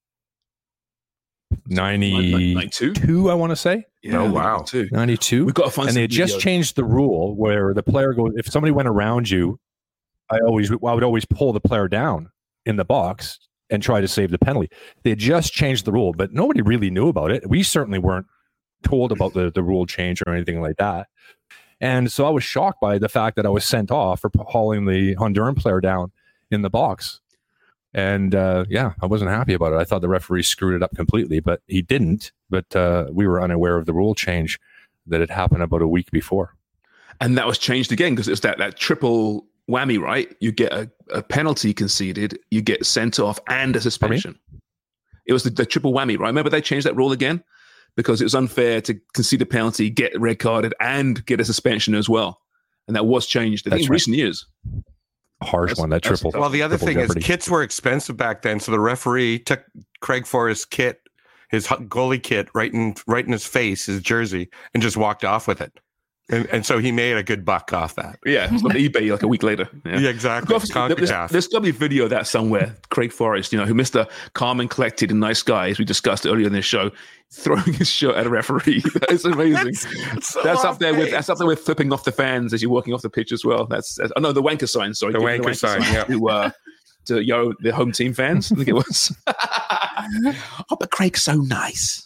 92, I want to say. Yeah, oh, wow. 92. We've got to find and they just changed the rule where the player goes, if somebody went around you, I would always pull the player down in the box and try to save the penalty. They just changed the rule, but nobody really knew about it. We certainly weren't told about the rule change or anything like that. And so I was shocked by the fact that I was sent off for hauling the Honduran player down in the box. And I wasn't happy about it. I thought the referee screwed it up completely, but he didn't. But we were unaware of the rule change that had happened about a week before. And that was changed again because it's that triple whammy, right? You get a penalty conceded, you get sent off, and a suspension. It was the triple whammy, right? Remember they changed that rule again? Because it was unfair to concede a penalty, get red carded, and get a suspension as well. And that was changed in recent years. Harsh one, that triple. Well, the other thing jeopardy. is kits were expensive back then, so the referee took Craig Forrest's kit, his goalie kit, right in his face, his jersey, and just walked off with it. And so he made a good buck off that. Yeah, it's on eBay like a week later. Yeah, exactly. There's got to be a video of that somewhere. Craig Forrest, who Mr. Calm and collected and nice guy, as we discussed earlier in this show, throwing his shirt at a referee. That is amazing. That's up there with flipping off the fans as you're walking off the pitch as well. That's the wanker sign. Sorry, the wanker sign. Yeah. To the home team fans. I think it was. Oh, but Craig's so nice.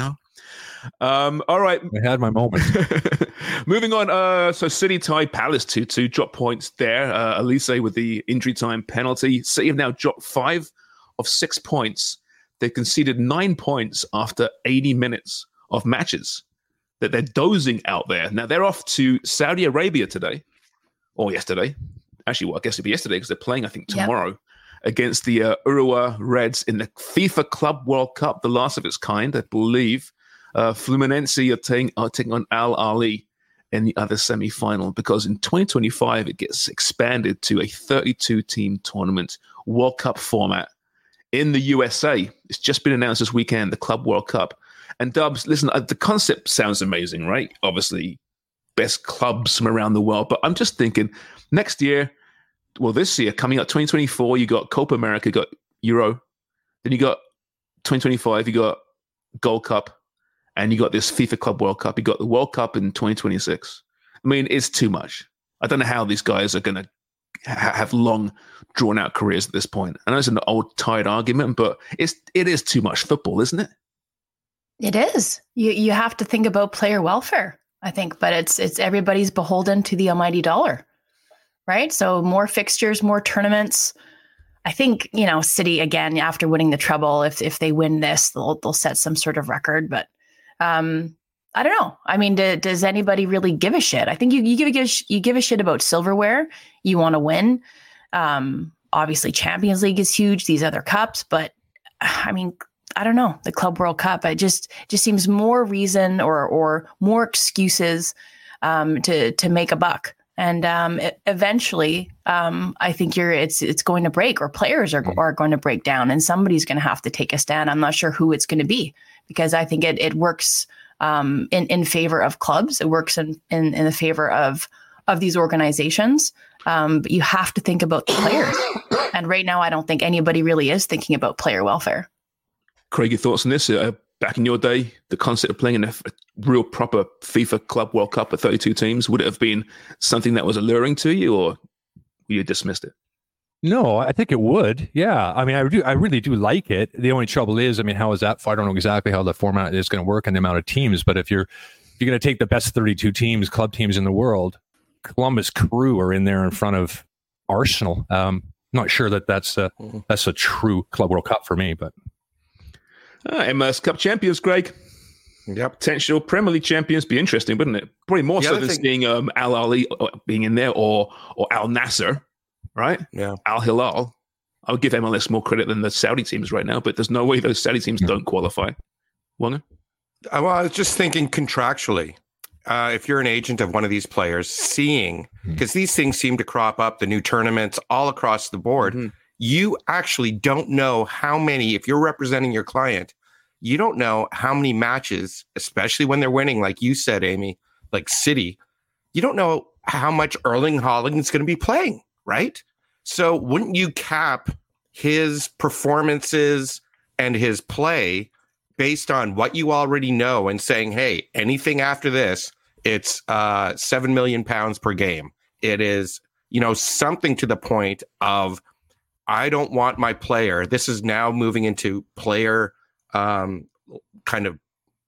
All right. I had my moment. Moving on. So City tied Palace 2-2, drop points there. Elise with the injury time penalty. City have now dropped 5 of 6 points. They conceded 9 points after 80 minutes of matches. That they're dozing out there. Now they're off to Saudi Arabia today, or yesterday. Actually, I guess it'll be yesterday because they're playing, I think, tomorrow against the Urawa Reds in the FIFA Club World Cup, the last of its kind, I believe. Fluminense are taking on Al Ahly in the other semi-final because in 2025 it gets expanded to a 32-team tournament World Cup format in the USA. It's just been announced this weekend, the Club World Cup. And Dubs, listen, the concept sounds amazing, right? Obviously, best clubs from around the world. But I'm just thinking next year, this year, coming up 2024, you got Copa America, you got Euro. Then you got 2025, you got Gold Cup. And you got this FIFA Club World Cup. You got the World Cup in 2026. I mean, it's too much. I don't know how these guys are going to have long, drawn-out careers at this point. I know it's an old, tired argument, but it is too much football, isn't it? It is. You have to think about player welfare, I think. But it's everybody's beholden to the almighty dollar, right? So more fixtures, more tournaments. I think, City, again, after winning the treble, if they win this, they'll set some sort of record, but I don't know. I mean, does anybody really give a shit? I think you give a shit about silverware. You want to win. Obviously, Champions League is huge. These other cups, but I mean, I don't know. The Club World Cup. It just seems more reason or more excuses to make a buck. And eventually, I think it's going to break, or players are going to break down, and somebody's going to have to take a stand. I'm not sure who it's going to be, because I think it works in favor of clubs. It works in the favor of these organizations. But you have to think about the players. And right now, I don't think anybody really is thinking about player welfare. Craig, your thoughts on this? Back in your day, the concept of playing in a real proper FIFA Club World Cup with 32 teams, would it have been something that was alluring to you, or you dismissed it? No, I think it would. Yeah. I mean, I really do like it. The only trouble is, I mean, how is that? I don't know exactly how the format is going to work and the amount of teams, but if you're you're going to take the best 32 teams, club teams in the world, Columbus Crew are in there in front of Arsenal. Not sure that's a true Club World Cup for me, but MLS Cup champions, Greg. Yep. Potential Premier League champions be interesting, wouldn't it? Probably more so than seeing Al Ahly being in there or Al Nasser, right? Yeah. Al Hilal. I would give MLS more credit than the Saudi teams right now, but there's no way those Saudi teams don't qualify. Wonga? Well, I was just thinking contractually. If you're an agent of one of these players, seeing, because these things seem to crop up, the new tournaments all across the board, you actually don't know how many, if you're representing your client, you don't know how many matches, especially when they're winning, like you said, Amy, like City, you don't know how much Erling Haaland is going to be playing, right? So wouldn't you cap his performances and his play based on what you already know and saying, hey, anything after this, it's 7 million pounds per game. It is, something to the point of, I don't want my player. This is now moving into player kind of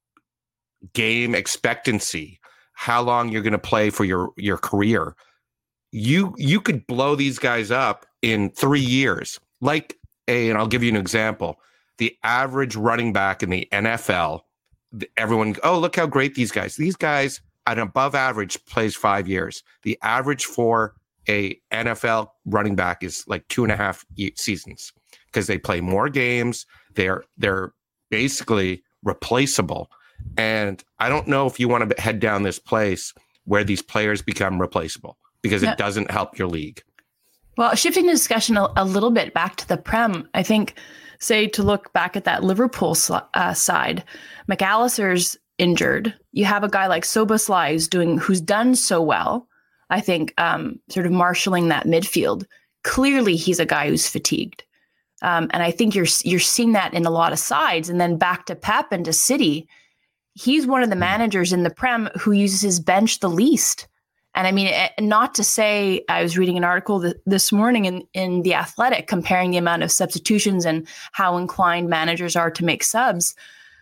game expectancy, how long you're going to play for your career. You could blow these guys up in 3 years. And I'll give you an example. The average running back in the NFL, everyone, look how great these guys at above average plays 5 years. The average for a NFL running back is like 2.5 seasons because they play more games. They're basically replaceable. And I don't know if you want to head down this place where these players become replaceable because it doesn't help your league. Well, shifting the discussion a little bit back to the Prem, I think, say, to look back at that Liverpool side, McAllister's injured. You have a guy like Szoboszlai who's done so well, I think, sort of marshaling that midfield. Clearly, he's a guy who's fatigued. And I think you're seeing that in a lot of sides. And then back to Pep and to City, he's one of the managers in the Prem who uses his bench the least. And I mean, not to say, I was reading an article this morning in The Athletic comparing the amount of substitutions and how inclined managers are to make subs.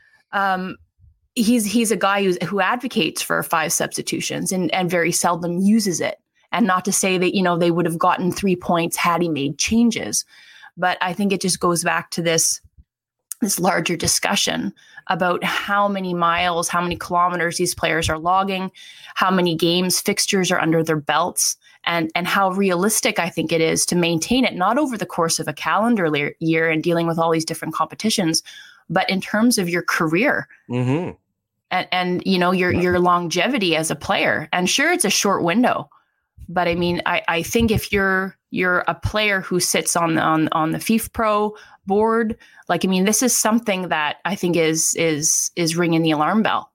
He's a guy who advocates for 5 substitutions and very seldom uses it. And not to say that, they would have gotten 3 points had he made changes. But I think it just goes back to this larger discussion about how many miles, how many kilometers these players are logging, how many games, fixtures are under their belts, and how realistic I think it is to maintain it, not over the course of a calendar year and dealing with all these different competitions, but in terms of your career. Mm-hmm. And your longevity as a player. And sure, it's a short window, but I mean, I think if you're a player who sits on the FIFPro board, this is something that I think is ringing the alarm bell.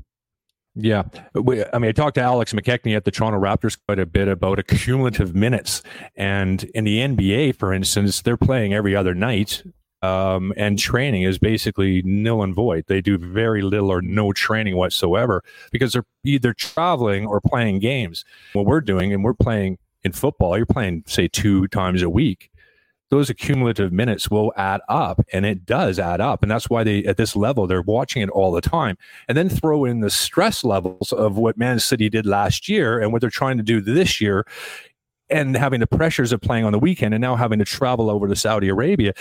Yeah. I talked to Alex McKechnie at the Toronto Raptors quite a bit about cumulative minutes. And in the NBA, for instance, they're playing every other night. And training is basically nil and void. They do very little or no training whatsoever because they're either traveling or playing games. What we're doing, and we're playing in football, you're playing, say, 2 times a week. Those accumulative minutes will add up, and it does add up. And that's why at this level, they're watching it all the time. And then throw in the stress levels of what Man City did last year and what they're trying to do this year, and having the pressures of playing on the weekend and now having to travel over to Saudi Arabia.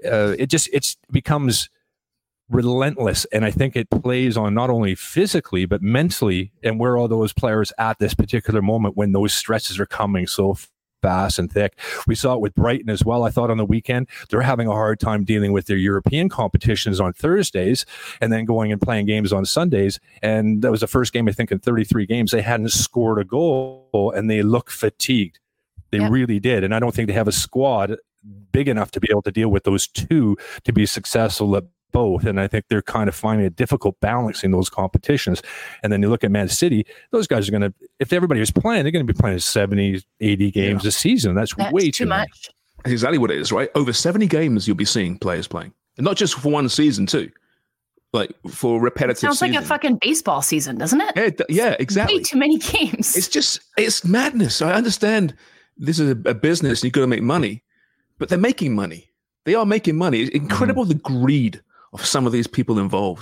It becomes relentless. And I think it plays on not only physically, but mentally, and where are those players at this particular moment when those stresses are coming so fast and thick. We saw it with Brighton as well. I thought on the weekend, they're having a hard time dealing with their European competitions on Thursdays and then going and playing games on Sundays. And that was the first game, I think, in 33 games. They hadn't scored a goal and they look fatigued. They really did. And I don't think they have a squad big enough to be able to deal with those two to be successful at both. And I think they're kind of finding it difficult balancing those competitions. And then you look at Man City, those guys are going to, if everybody was playing, they're going to be playing 70, 80 games a season. That's way too much. That's exactly what it is, right? Over 70 games you'll be seeing players playing. And not just for one season too. Like for repetitive Sounds like a fucking baseball season, doesn't it? Yeah, exactly. Way too many games. It's madness. I understand this is a business and you've got to make money, but they're making money. They are making money. It's incredible the greed of some of these people involved.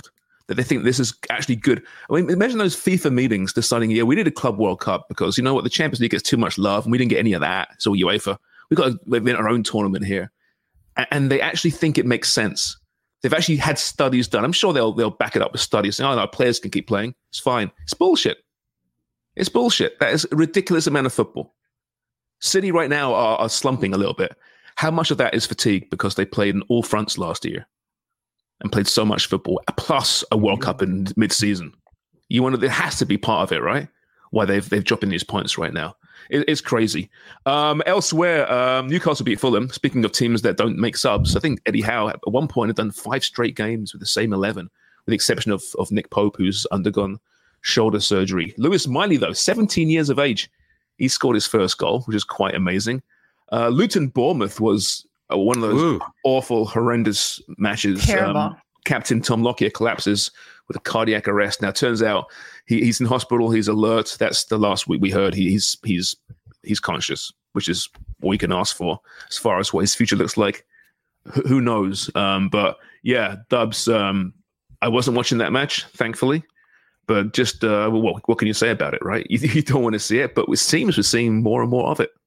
that they think this is actually good. I mean, imagine those FIFA meetings deciding, we need a Club World Cup because, you know what, the Champions League gets too much love and we didn't get any of that. So UEFA, we've got to invent our own tournament here. And they actually think it makes sense. They've actually had studies done. I'm sure they'll back it up with studies saying, our players can keep playing. It's fine. It's bullshit. It's bullshit. That is a ridiculous amount of football. City right now are slumping a little bit. How much of that is fatigue because they played in all fronts last year and played so much football, plus a World Cup in mid-season? There has to be part of it, right? Why they've dropped in these points right now. It's crazy. Elsewhere, Newcastle beat Fulham. Speaking of teams that don't make subs, I think Eddie Howe at one point had done 5 straight games with the same 11, with the exception of Nick Pope, who's undergone shoulder surgery. Lewis Miley, though, 17 years of age, he scored his first goal, which is quite amazing. Luton Bournemouth was one of those awful, horrendous matches. Captain Tom Lockyer collapses with a cardiac arrest. Now, it turns out he's in hospital. He's alert. That's the last we heard. He's conscious, which is all we can ask for as far as what his future looks like. Who knows? But yeah, Dubs. I wasn't watching that match, thankfully. But just what can you say about it, right? You don't want to see it, but it seems we're seeing more and more of it.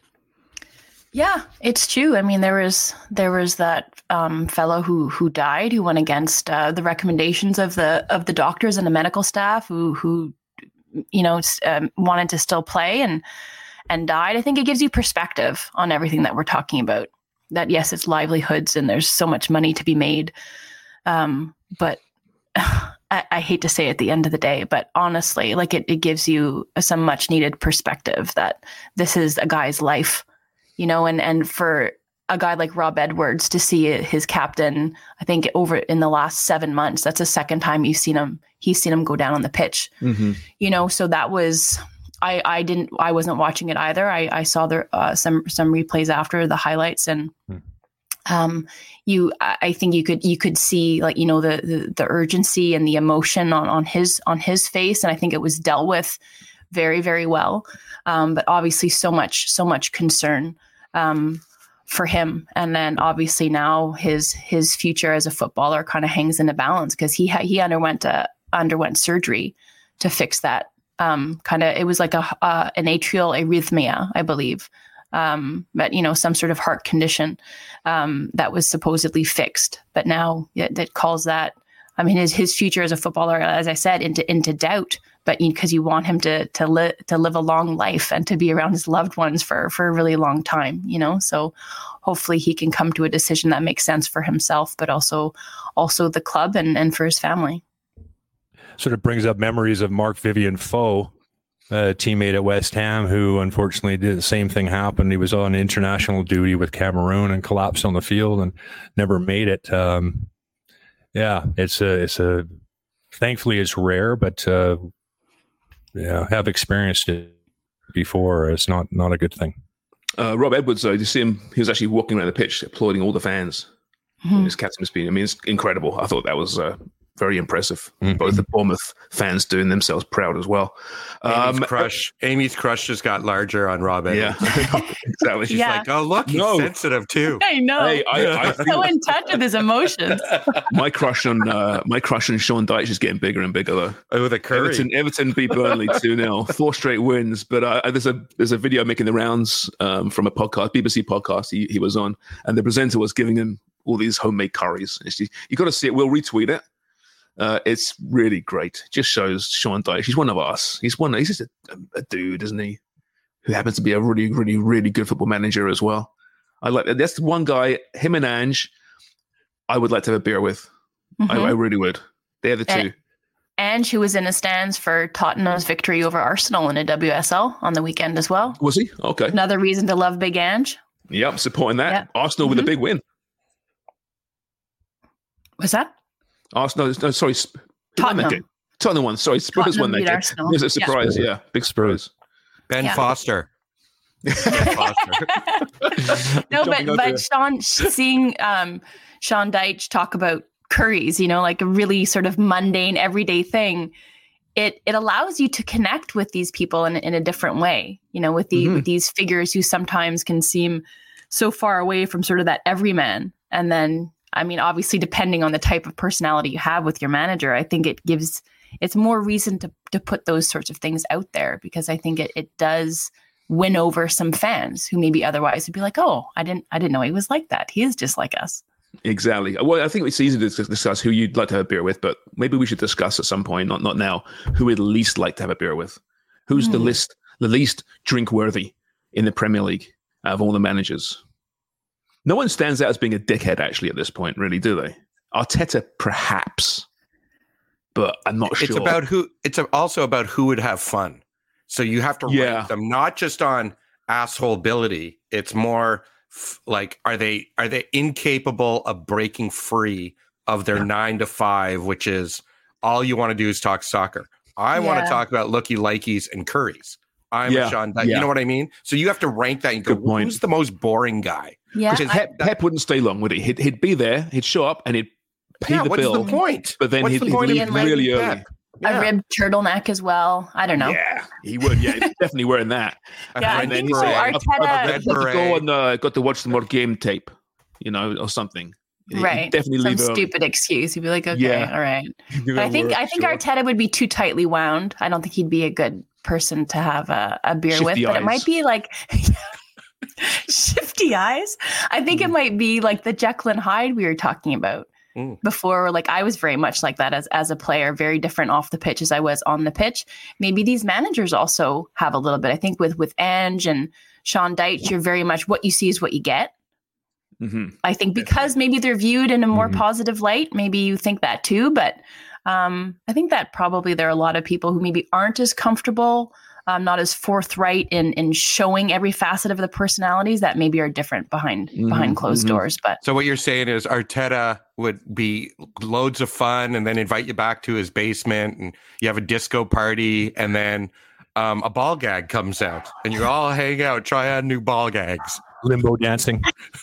Yeah, it's true. I mean, there was that fellow who died, who went against the recommendations of the doctors and the medical staff, who wanted to still play and died. I think it gives you perspective on everything that we're talking about. That yes, it's livelihoods and there's so much money to be made, but I hate to say it at the end of the day, but honestly, like it gives you some much needed perspective that this is a guy's life. And for a guy like Rob Edwards to see his captain, I think over in the last 7 months, that's the second time he's seen him go down on the pitch. Mm-hmm. So that was, I wasn't watching it either. I saw there some replays after the highlights, and I think you could see, like, the urgency and the emotion on his face, and I think it was dealt with very, very well. But obviously so much concern for him. And then obviously now his future as a footballer kind of hangs in the balance, because he underwent surgery to fix that. It was like an atrial arrhythmia, I believe. But some sort of heart condition that was supposedly fixed. But now that calls that, I mean, his future as a footballer, as I said, into doubt. But because you want him to live a long life and to be around his loved ones for a really long time, So hopefully he can come to a decision that makes sense for himself, but also the club and for his family. Sort of brings up memories of Marc-Vivien Foe, a teammate at West Ham, who unfortunately did the same thing happen. He was on international duty with Cameroon and collapsed on the field and never made it. It's a thankfully it's rare, but have experienced it before. It's not a good thing. Rob Edwards, did you see him? He was actually walking around the pitch, applauding all the fans. His captain speech. I mean, it's incredible. I thought that was very impressive. Mm-hmm. Both the Bournemouth fans doing themselves proud as well. Amy's crush just got larger on Rob Edwards. Yeah, exactly. She's like, oh, look, he's sensitive too. I know. Hey, I so in touch with his emotions. My crush on Sean Dyche is getting bigger and bigger, though. Oh, the Curry. Everton beat Burnley 2-0, 4 straight wins. But there's a video making the rounds from a podcast, BBC podcast he was on, and the presenter was giving him all these homemade curries. You got to see it. We'll retweet it. It's really great. Just shows Sean Dyche. He's one of us. He's just a dude, isn't he? Who happens to be a really, really, really good football manager as well. I like that. That's the one guy, him and Ange, I would like to have a beer with. Mm-hmm. I really would. They're the two. Ange, who was in the stands for Tottenham's victory over Arsenal in a WSL on the weekend as well. Was he? Okay. Another reason to love Big Ange. Yep, supporting that. Yep. Arsenal with a big win. What's that? Arsenal, no, sorry. Tottenham won. Sorry, Spurs won that game. It was a surprise, yeah. Big Spurs. Ben Foster. No, but seeing Sean Dyche talk about curries, like a really sort of mundane, everyday thing, it allows you to connect with these people in a different way, with these figures who sometimes can seem so far away from sort of that everyman. And then I mean, obviously, depending on the type of personality you have with your manager, I think it's more reason to put those sorts of things out there, because I think it does win over some fans who maybe otherwise would be like, oh, I didn't know he was like that. He is just like us. Exactly. Well, I think it's easy to discuss who you'd like to have a beer with, but maybe we should discuss at some point, not now, who we'd least like to have a beer with. Who's the least drink worthy in the Premier League out of all the managers? No one stands out as being a dickhead, actually, at this point, really, do they? Arteta, perhaps, but I'm not sure. It's also about who would have fun. So you have to rank them not just on asshole ability. It's more like, are they incapable of breaking free of their 9 to 5, which is all you want to do is talk soccer. I want to talk about looky likies and curries. I'm a Sean Dyche. You know what I mean? So you have to rank that and go, who's the most boring guy? Yeah, Pep wouldn't stay long, would he? He'd be there, he'd show up, and he'd pay the bill. What's the point? But then he'd leave really early. A ribbed turtleneck as well. I don't know. Yeah, he would. Yeah, he's definitely wearing that. I think so. Arteta got to watch some more game tape, or something. Right. He'd definitely leave early. Stupid excuse. He'd be like, okay, all right. But I think Arteta would be too tightly wound. I don't think he'd be a good person to have a beer Shifty with. eyes. But it might be like shifty eyes. I think it might be like the Jekyll and Hyde we were talking about before. Like, I was very much like that as a player, very different off the pitch as I was on the pitch. Maybe these managers also have a little bit. I think with Ange and Sean Dyche, you're very much what you see is what you get. Mm-hmm. I think because maybe they're viewed in a more positive light, maybe you think that too. But I think that probably there are a lot of people who maybe aren't as comfortable, not as forthright in showing every facet of the personalities that maybe are different behind closed doors. But so what you're saying is Arteta would be loads of fun and then invite you back to his basement and you have a disco party and then a ball gag comes out and you all hang out, try on new ball gags. Limbo dancing.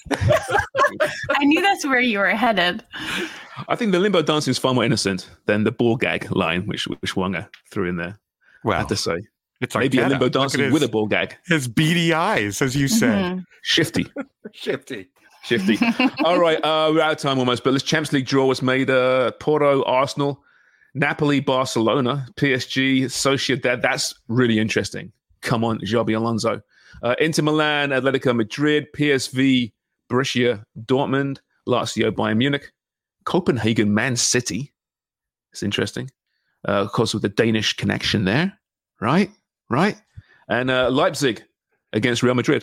I knew that's where you were headed. I think the limbo dancing is far more innocent than the ball gag line, which Wonga threw in there. Well, I have to say. It's maybe a limbo dancing with a ball gag. His beady eyes, as you said. Shifty. Shifty. All right, we're out of time almost, but this Champions League draw was made Porto, Arsenal, Napoli, Barcelona, PSG, Sociedad. That's really interesting. Come on, Xabi Alonso. Inter Milan, Atletico Madrid, PSV, Borussia Dortmund, Lazio, Bayern Munich, Copenhagen, Man City. It's interesting. Of course, with the Danish connection there. Right. And Leipzig against Real Madrid.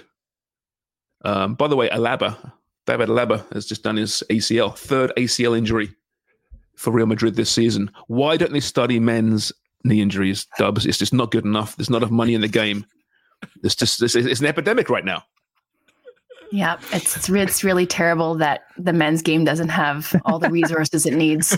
By the way, David Alaba has just done his ACL, third ACL injury for Real Madrid this season. Why don't they study men's knee injuries, Dubs? It's just not good enough. There's not enough money in the game. It's an epidemic right now. Yeah, it's really terrible that the men's game doesn't have all the resources it needs.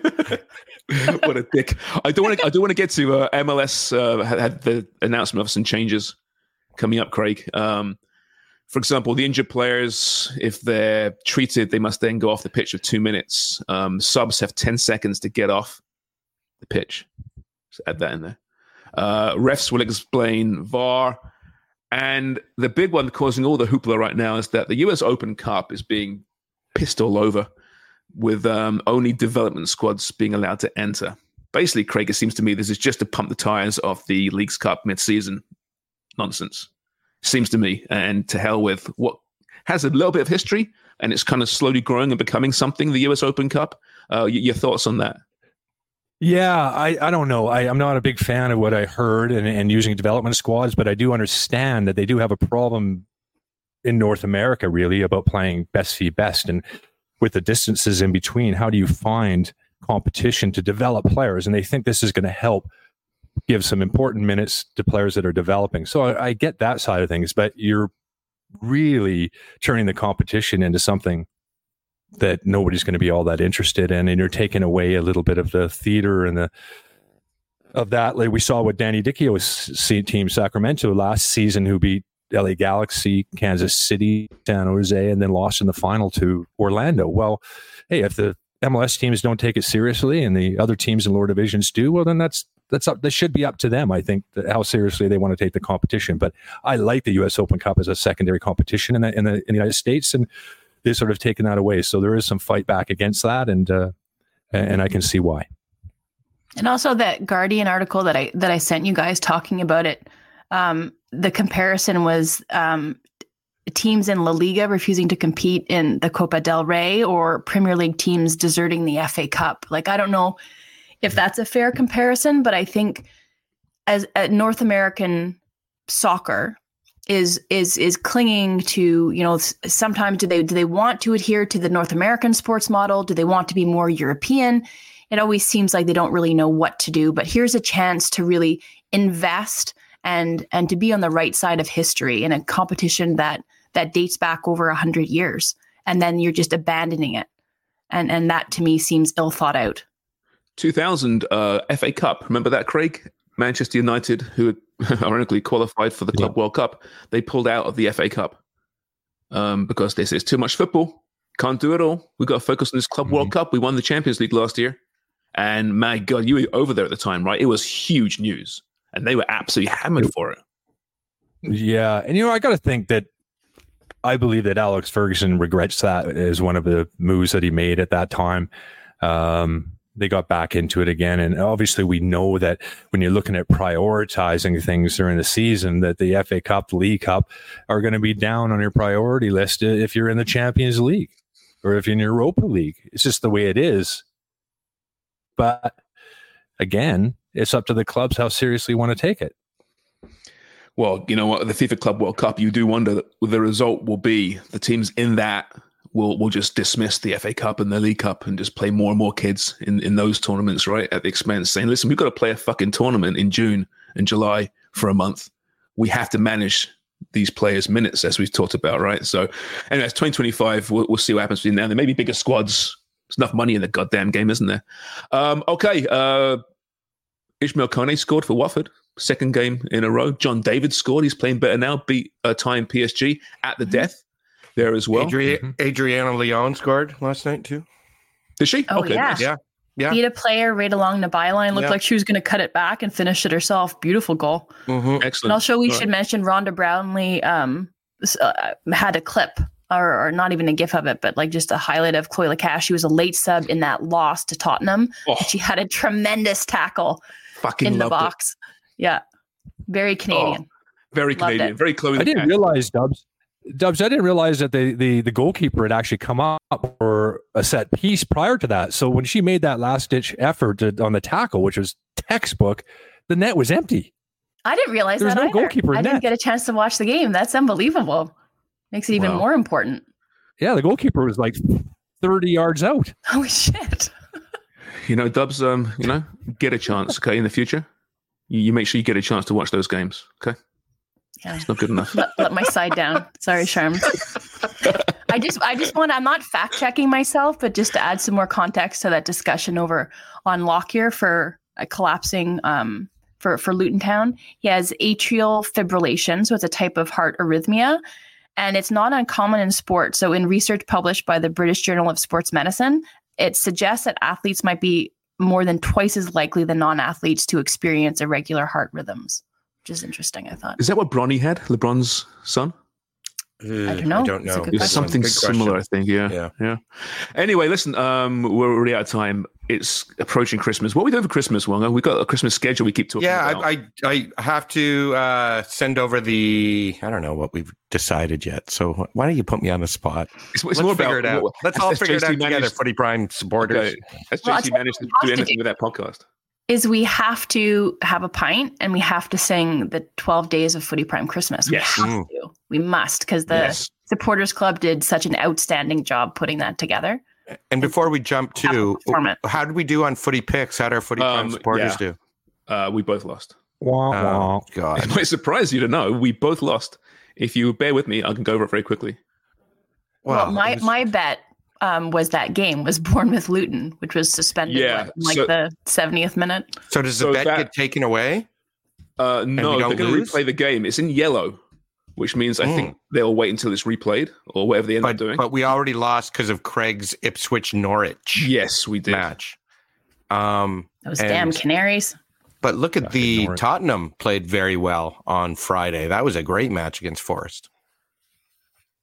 What a dick! I do want to get to MLS. Had the announcement of some changes coming up, Craig. For example, the injured players, if they're treated, they must then go off the pitch for 2 minutes. Subs have 10 seconds to get off the pitch. Just add that in there. Refs will explain VAR. And the big one causing all the hoopla right now is that the US Open Cup is being pissed all over with only development squads being allowed to enter. Basically, Craig, it seems to me this is just to pump the tires of the Leagues Cup mid-season nonsense. Seems to me, and to hell with what has a little bit of history and it's kind of slowly growing and becoming something, the US Open Cup. Your thoughts on that? Yeah, I don't know. I'm not a big fan of what I heard and using development squads, but I do understand that they do have a problem in North America, really, about playing best v best. And with the distances in between, how do you find competition to develop players? And they think this is going to help give some important minutes to players that are developing. So I get that side of things, but you're really turning the competition into something that nobody's going to be all that interested in, and you're taking away a little bit of the theater and of that. Like we saw with Danny Dichio's team Sacramento last season, who beat LA Galaxy, Kansas City, San Jose, and then lost in the final to Orlando. Well, hey, if the MLS teams don't take it seriously and the other teams in lower divisions do, well, then that's up. That should be up to them. I think how seriously they want to take the competition. But I like the U.S. Open Cup as a secondary competition in the United States, and they sort of taken that away. So there is some fight back against that, and I can see why. And also that Guardian article that I sent you guys talking about it, the comparison was teams in La Liga refusing to compete in the Copa del Rey or Premier League teams deserting the FA Cup. Like, I don't know if that's a fair comparison, but I think as North American soccer is clinging to, you know, sometimes do they want to adhere to the North American sports model? Do they want to be more European? It always seems like they don't really know what to do, but here's a chance to really invest and to be on the right side of history in a competition that dates back over 100 years. And then you're just abandoning it. And that to me seems ill thought out. 2000 FA Cup. Remember that, Craig? Manchester United, who had ironically qualified for the Club World Cup, they pulled out of the FA Cup because they said it's too much football. Can't do it all. We've got to focus on this Club World Cup. We won the Champions League last year. And my God, you were over there at the time, right? It was huge news. And they were absolutely hammered for it. Yeah. And, you know, I got to think that I believe that Alex Ferguson regrets that as one of the moves that he made at that time. They got back into it again. And obviously we know that when you're looking at prioritizing things during the season, that the FA Cup, the League Cup are going to be down on your priority list if you're in the Champions League or if you're in Europa League. It's just the way it is. But again, it's up to the clubs how seriously you want to take it. Well, you know what? The FIFA Club World Cup, you do wonder what the result will be. The teams in that will just dismiss the FA Cup and the League Cup and just play more and more kids in those tournaments, right? At the expense, saying, listen, we've got to play a fucking tournament in June and July for a month. We have to manage these players' minutes, as we've talked about, right? So anyway, it's 2025. We'll see what happens between now and then. Maybe bigger squads. There's enough money in the goddamn game, isn't there? Okay. Ishmael Kone scored for Watford. Second game in a row. John David scored. He's playing better now. Beat time PSG at the death there as well. Adriana Leon scored last night too. Did she? Oh, okay. yeah. Yeah. Beat a player right along the byline. Looked like she was going to cut it back and finish it herself. Beautiful goal. Excellent. And also we should mention Rhonda Brownlee had a clip or not even a gif of it, but like just a highlight of Chloe Lacasse. She was a late sub in that loss to Tottenham. She had a tremendous tackle in the box. Yeah. Very Canadian. Very Canadian. Very Chloe Lacasse. I didn't realize, Dubs, I didn't realize that the goalkeeper had actually come up for a set piece prior to that. So when she made that last-ditch effort on the tackle, which was textbook, the net was empty. I didn't realize that no either. Goalkeeper I didn't get a chance to watch the game. That's unbelievable. Makes it even more important. Yeah, the goalkeeper was like 30 yards out. Holy shit. You know, Dubs, get a chance, okay, in the future. You make sure you get a chance to watch those games, okay? Yeah. It's not good enough. Let my side down. Sorry, Sharm. I just want, I'm not fact checking myself, but just to add some more context to that discussion over on Lockyer for collapsing for Luton Town. He has atrial fibrillation, so it's a type of heart arrhythmia, and it's not uncommon in sport. So in research published by the British Journal of Sports Medicine, it suggests that athletes might be more than twice as likely than non-athletes to experience irregular heart rhythms, which is interesting, I thought. Is that what Bronny had, LeBron's son? I don't know. It's something similar, I think. Yeah. Anyway, listen, we're already out of time. It's approaching Christmas. What are we doing for Christmas, Wonga? We've got a Christmas schedule we keep talking about. I have to send over I don't know what we've decided yet. So why don't you put me on the spot? It's more figure it out. Let's all figure it out together, Footy Prime supporters. Okay. Has JC managed to do anything with that podcast? Is we have to have a pint and we have to sing the 12 Days of Footy Prime Christmas. Yes. We have to. We must, because the Supporters Club did such an outstanding job putting that together. And before we jump to, how did we do on Footy Picks? How did our Footy Prime supporters do? We both lost. Oh, God. It might surprise you to know we both lost. If you bear with me, I can go over it very quickly. Well, my bet was that game was Bournemouth Luton, which was suspended the 70th minute. So does the bet get taken away? No, they're going to replay the game. It's in yellow, which means I think they'll wait until it's replayed or whatever they end up doing. But we already lost because of Craig's Ipswich Norwich. Yes, we did. Match. Those damn Canaries. But look at Tottenham played very well on Friday. That was a great match against Forest.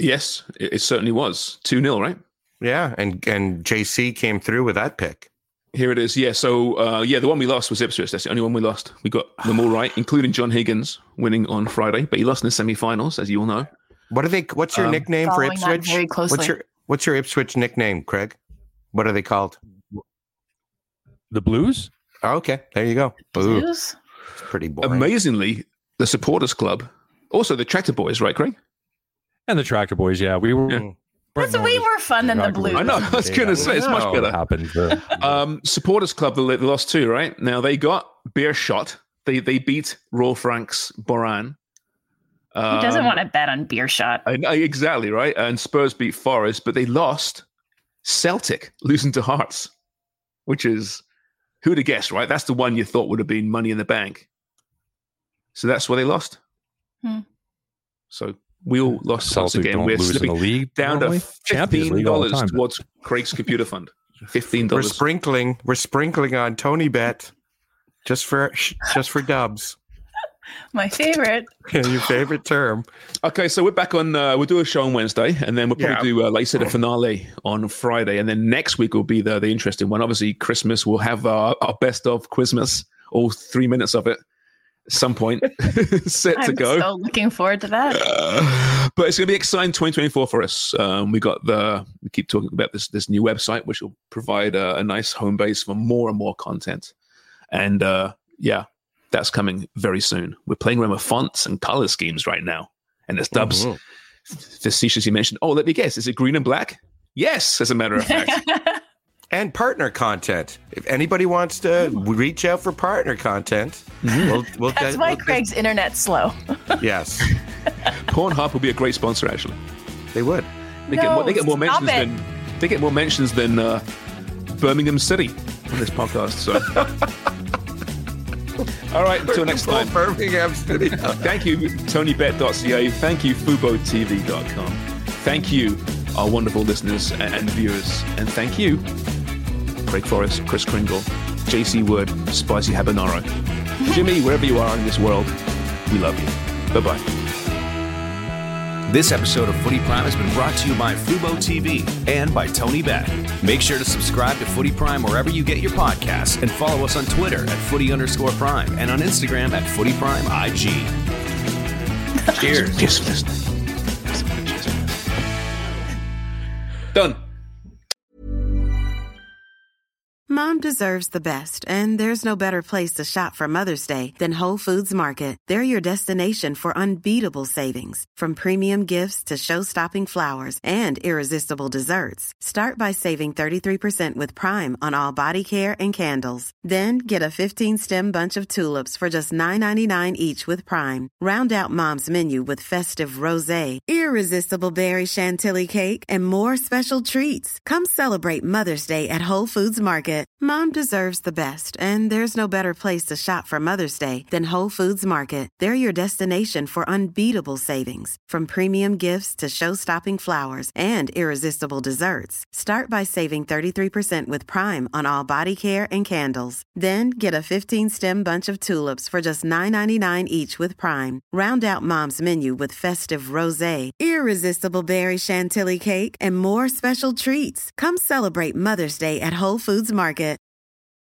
Yes, it certainly was. 2-0, right? Yeah, and JC came through with that pick. Here it is. Yeah, so, the one we lost was Ipswich. That's the only one we lost. We got them all right, including John Higgins winning on Friday, but he lost in the semi-finals, as you all know. What's your nickname for Ipswich? Very closely. What's your Ipswich nickname, Craig? What are they called? The Blues? Oh, okay, there you go. Blues. Blues? It's pretty boring. Amazingly, the supporters club, also the Tractor Boys, right, Craig? And the Tractor Boys, yeah. We were. Yeah. That's way more fun than the Blues. I know. I was going to say it's much better. Happened. Supporters club, they lost 2, right? Now they got beer shot. They beat Royal Franks Boran. Who doesn't want to bet on beer shot? I know, exactly, right? And Spurs beat Forest, but they lost Celtic, losing to Hearts, which is, who'd have guessed, right? That's the one you thought would have been Money in the Bank. So that's where they lost. So we all lost once again. We're slipping the league down to $15 towards Craig's computer fund. $15. We're sprinkling on Tony Bet just for dubs. My favorite. Your favorite term. Okay, so we're back on. We'll do a show on Wednesday, and then we'll probably do, like you said, a finale on Friday, and then next week will be the interesting one. Obviously, Christmas. We'll have our best of Christmas, all 3 minutes of it, at some point, set to go. I'm so looking forward to that. But it's going to be exciting 2024 for us. We keep talking about this new website, which will provide a nice home base for more and more content, and that's coming very soon. We're playing around with fonts and color schemes right now. And there's dubs. Facetiously mentioned, let me guess, is it green and black? Yes, as a matter of fact. And partner content. If anybody wants to reach out for partner content, we'll That's why Craig's internet's slow. Yes. Pornhub will be a great sponsor, actually. They would. They get more mentions than Birmingham City on this podcast. So all right, until next time. Birmingham City. Thank you, TonyBet.ca. Thank you, FuboTV.com. Thank you, our wonderful listeners and viewers. And thank you, Craig Forrest, Chris Kringle, JC Wood, Spicy Habanero. Jimmy, wherever you are in this world, we love you. Bye-bye. This episode of Footy Prime has been brought to you by Fubo TV and by Tony Bet. Make sure to subscribe to Footy Prime wherever you get your podcasts and follow us on Twitter at @footy_prime and on Instagram at FootyPrimeIG. Cheers. Cheers for listening. Done. Mom deserves the best, and there's no better place to shop for Mother's Day than Whole Foods Market. They're your destination for unbeatable savings, from premium gifts to show-stopping flowers and irresistible desserts. Start by saving 33% with Prime on all body care and candles. Then get a 15-stem bunch of tulips for just $9.99 each with Prime. Round out Mom's menu with festive rosé, irresistible berry chantilly cake, and more special treats. Come celebrate Mother's Day at Whole Foods Market. Mom deserves the best, and there's no better place to shop for Mother's Day than Whole Foods Market. They're your destination for unbeatable savings, from premium gifts to show-stopping flowers and irresistible desserts. Start by saving 33% with Prime on all body care and candles. Then get a 15-stem bunch of tulips for just $9.99 each with Prime. Round out Mom's menu with festive rosé, irresistible berry chantilly cake, and more special treats. Come celebrate Mother's Day at Whole Foods Market.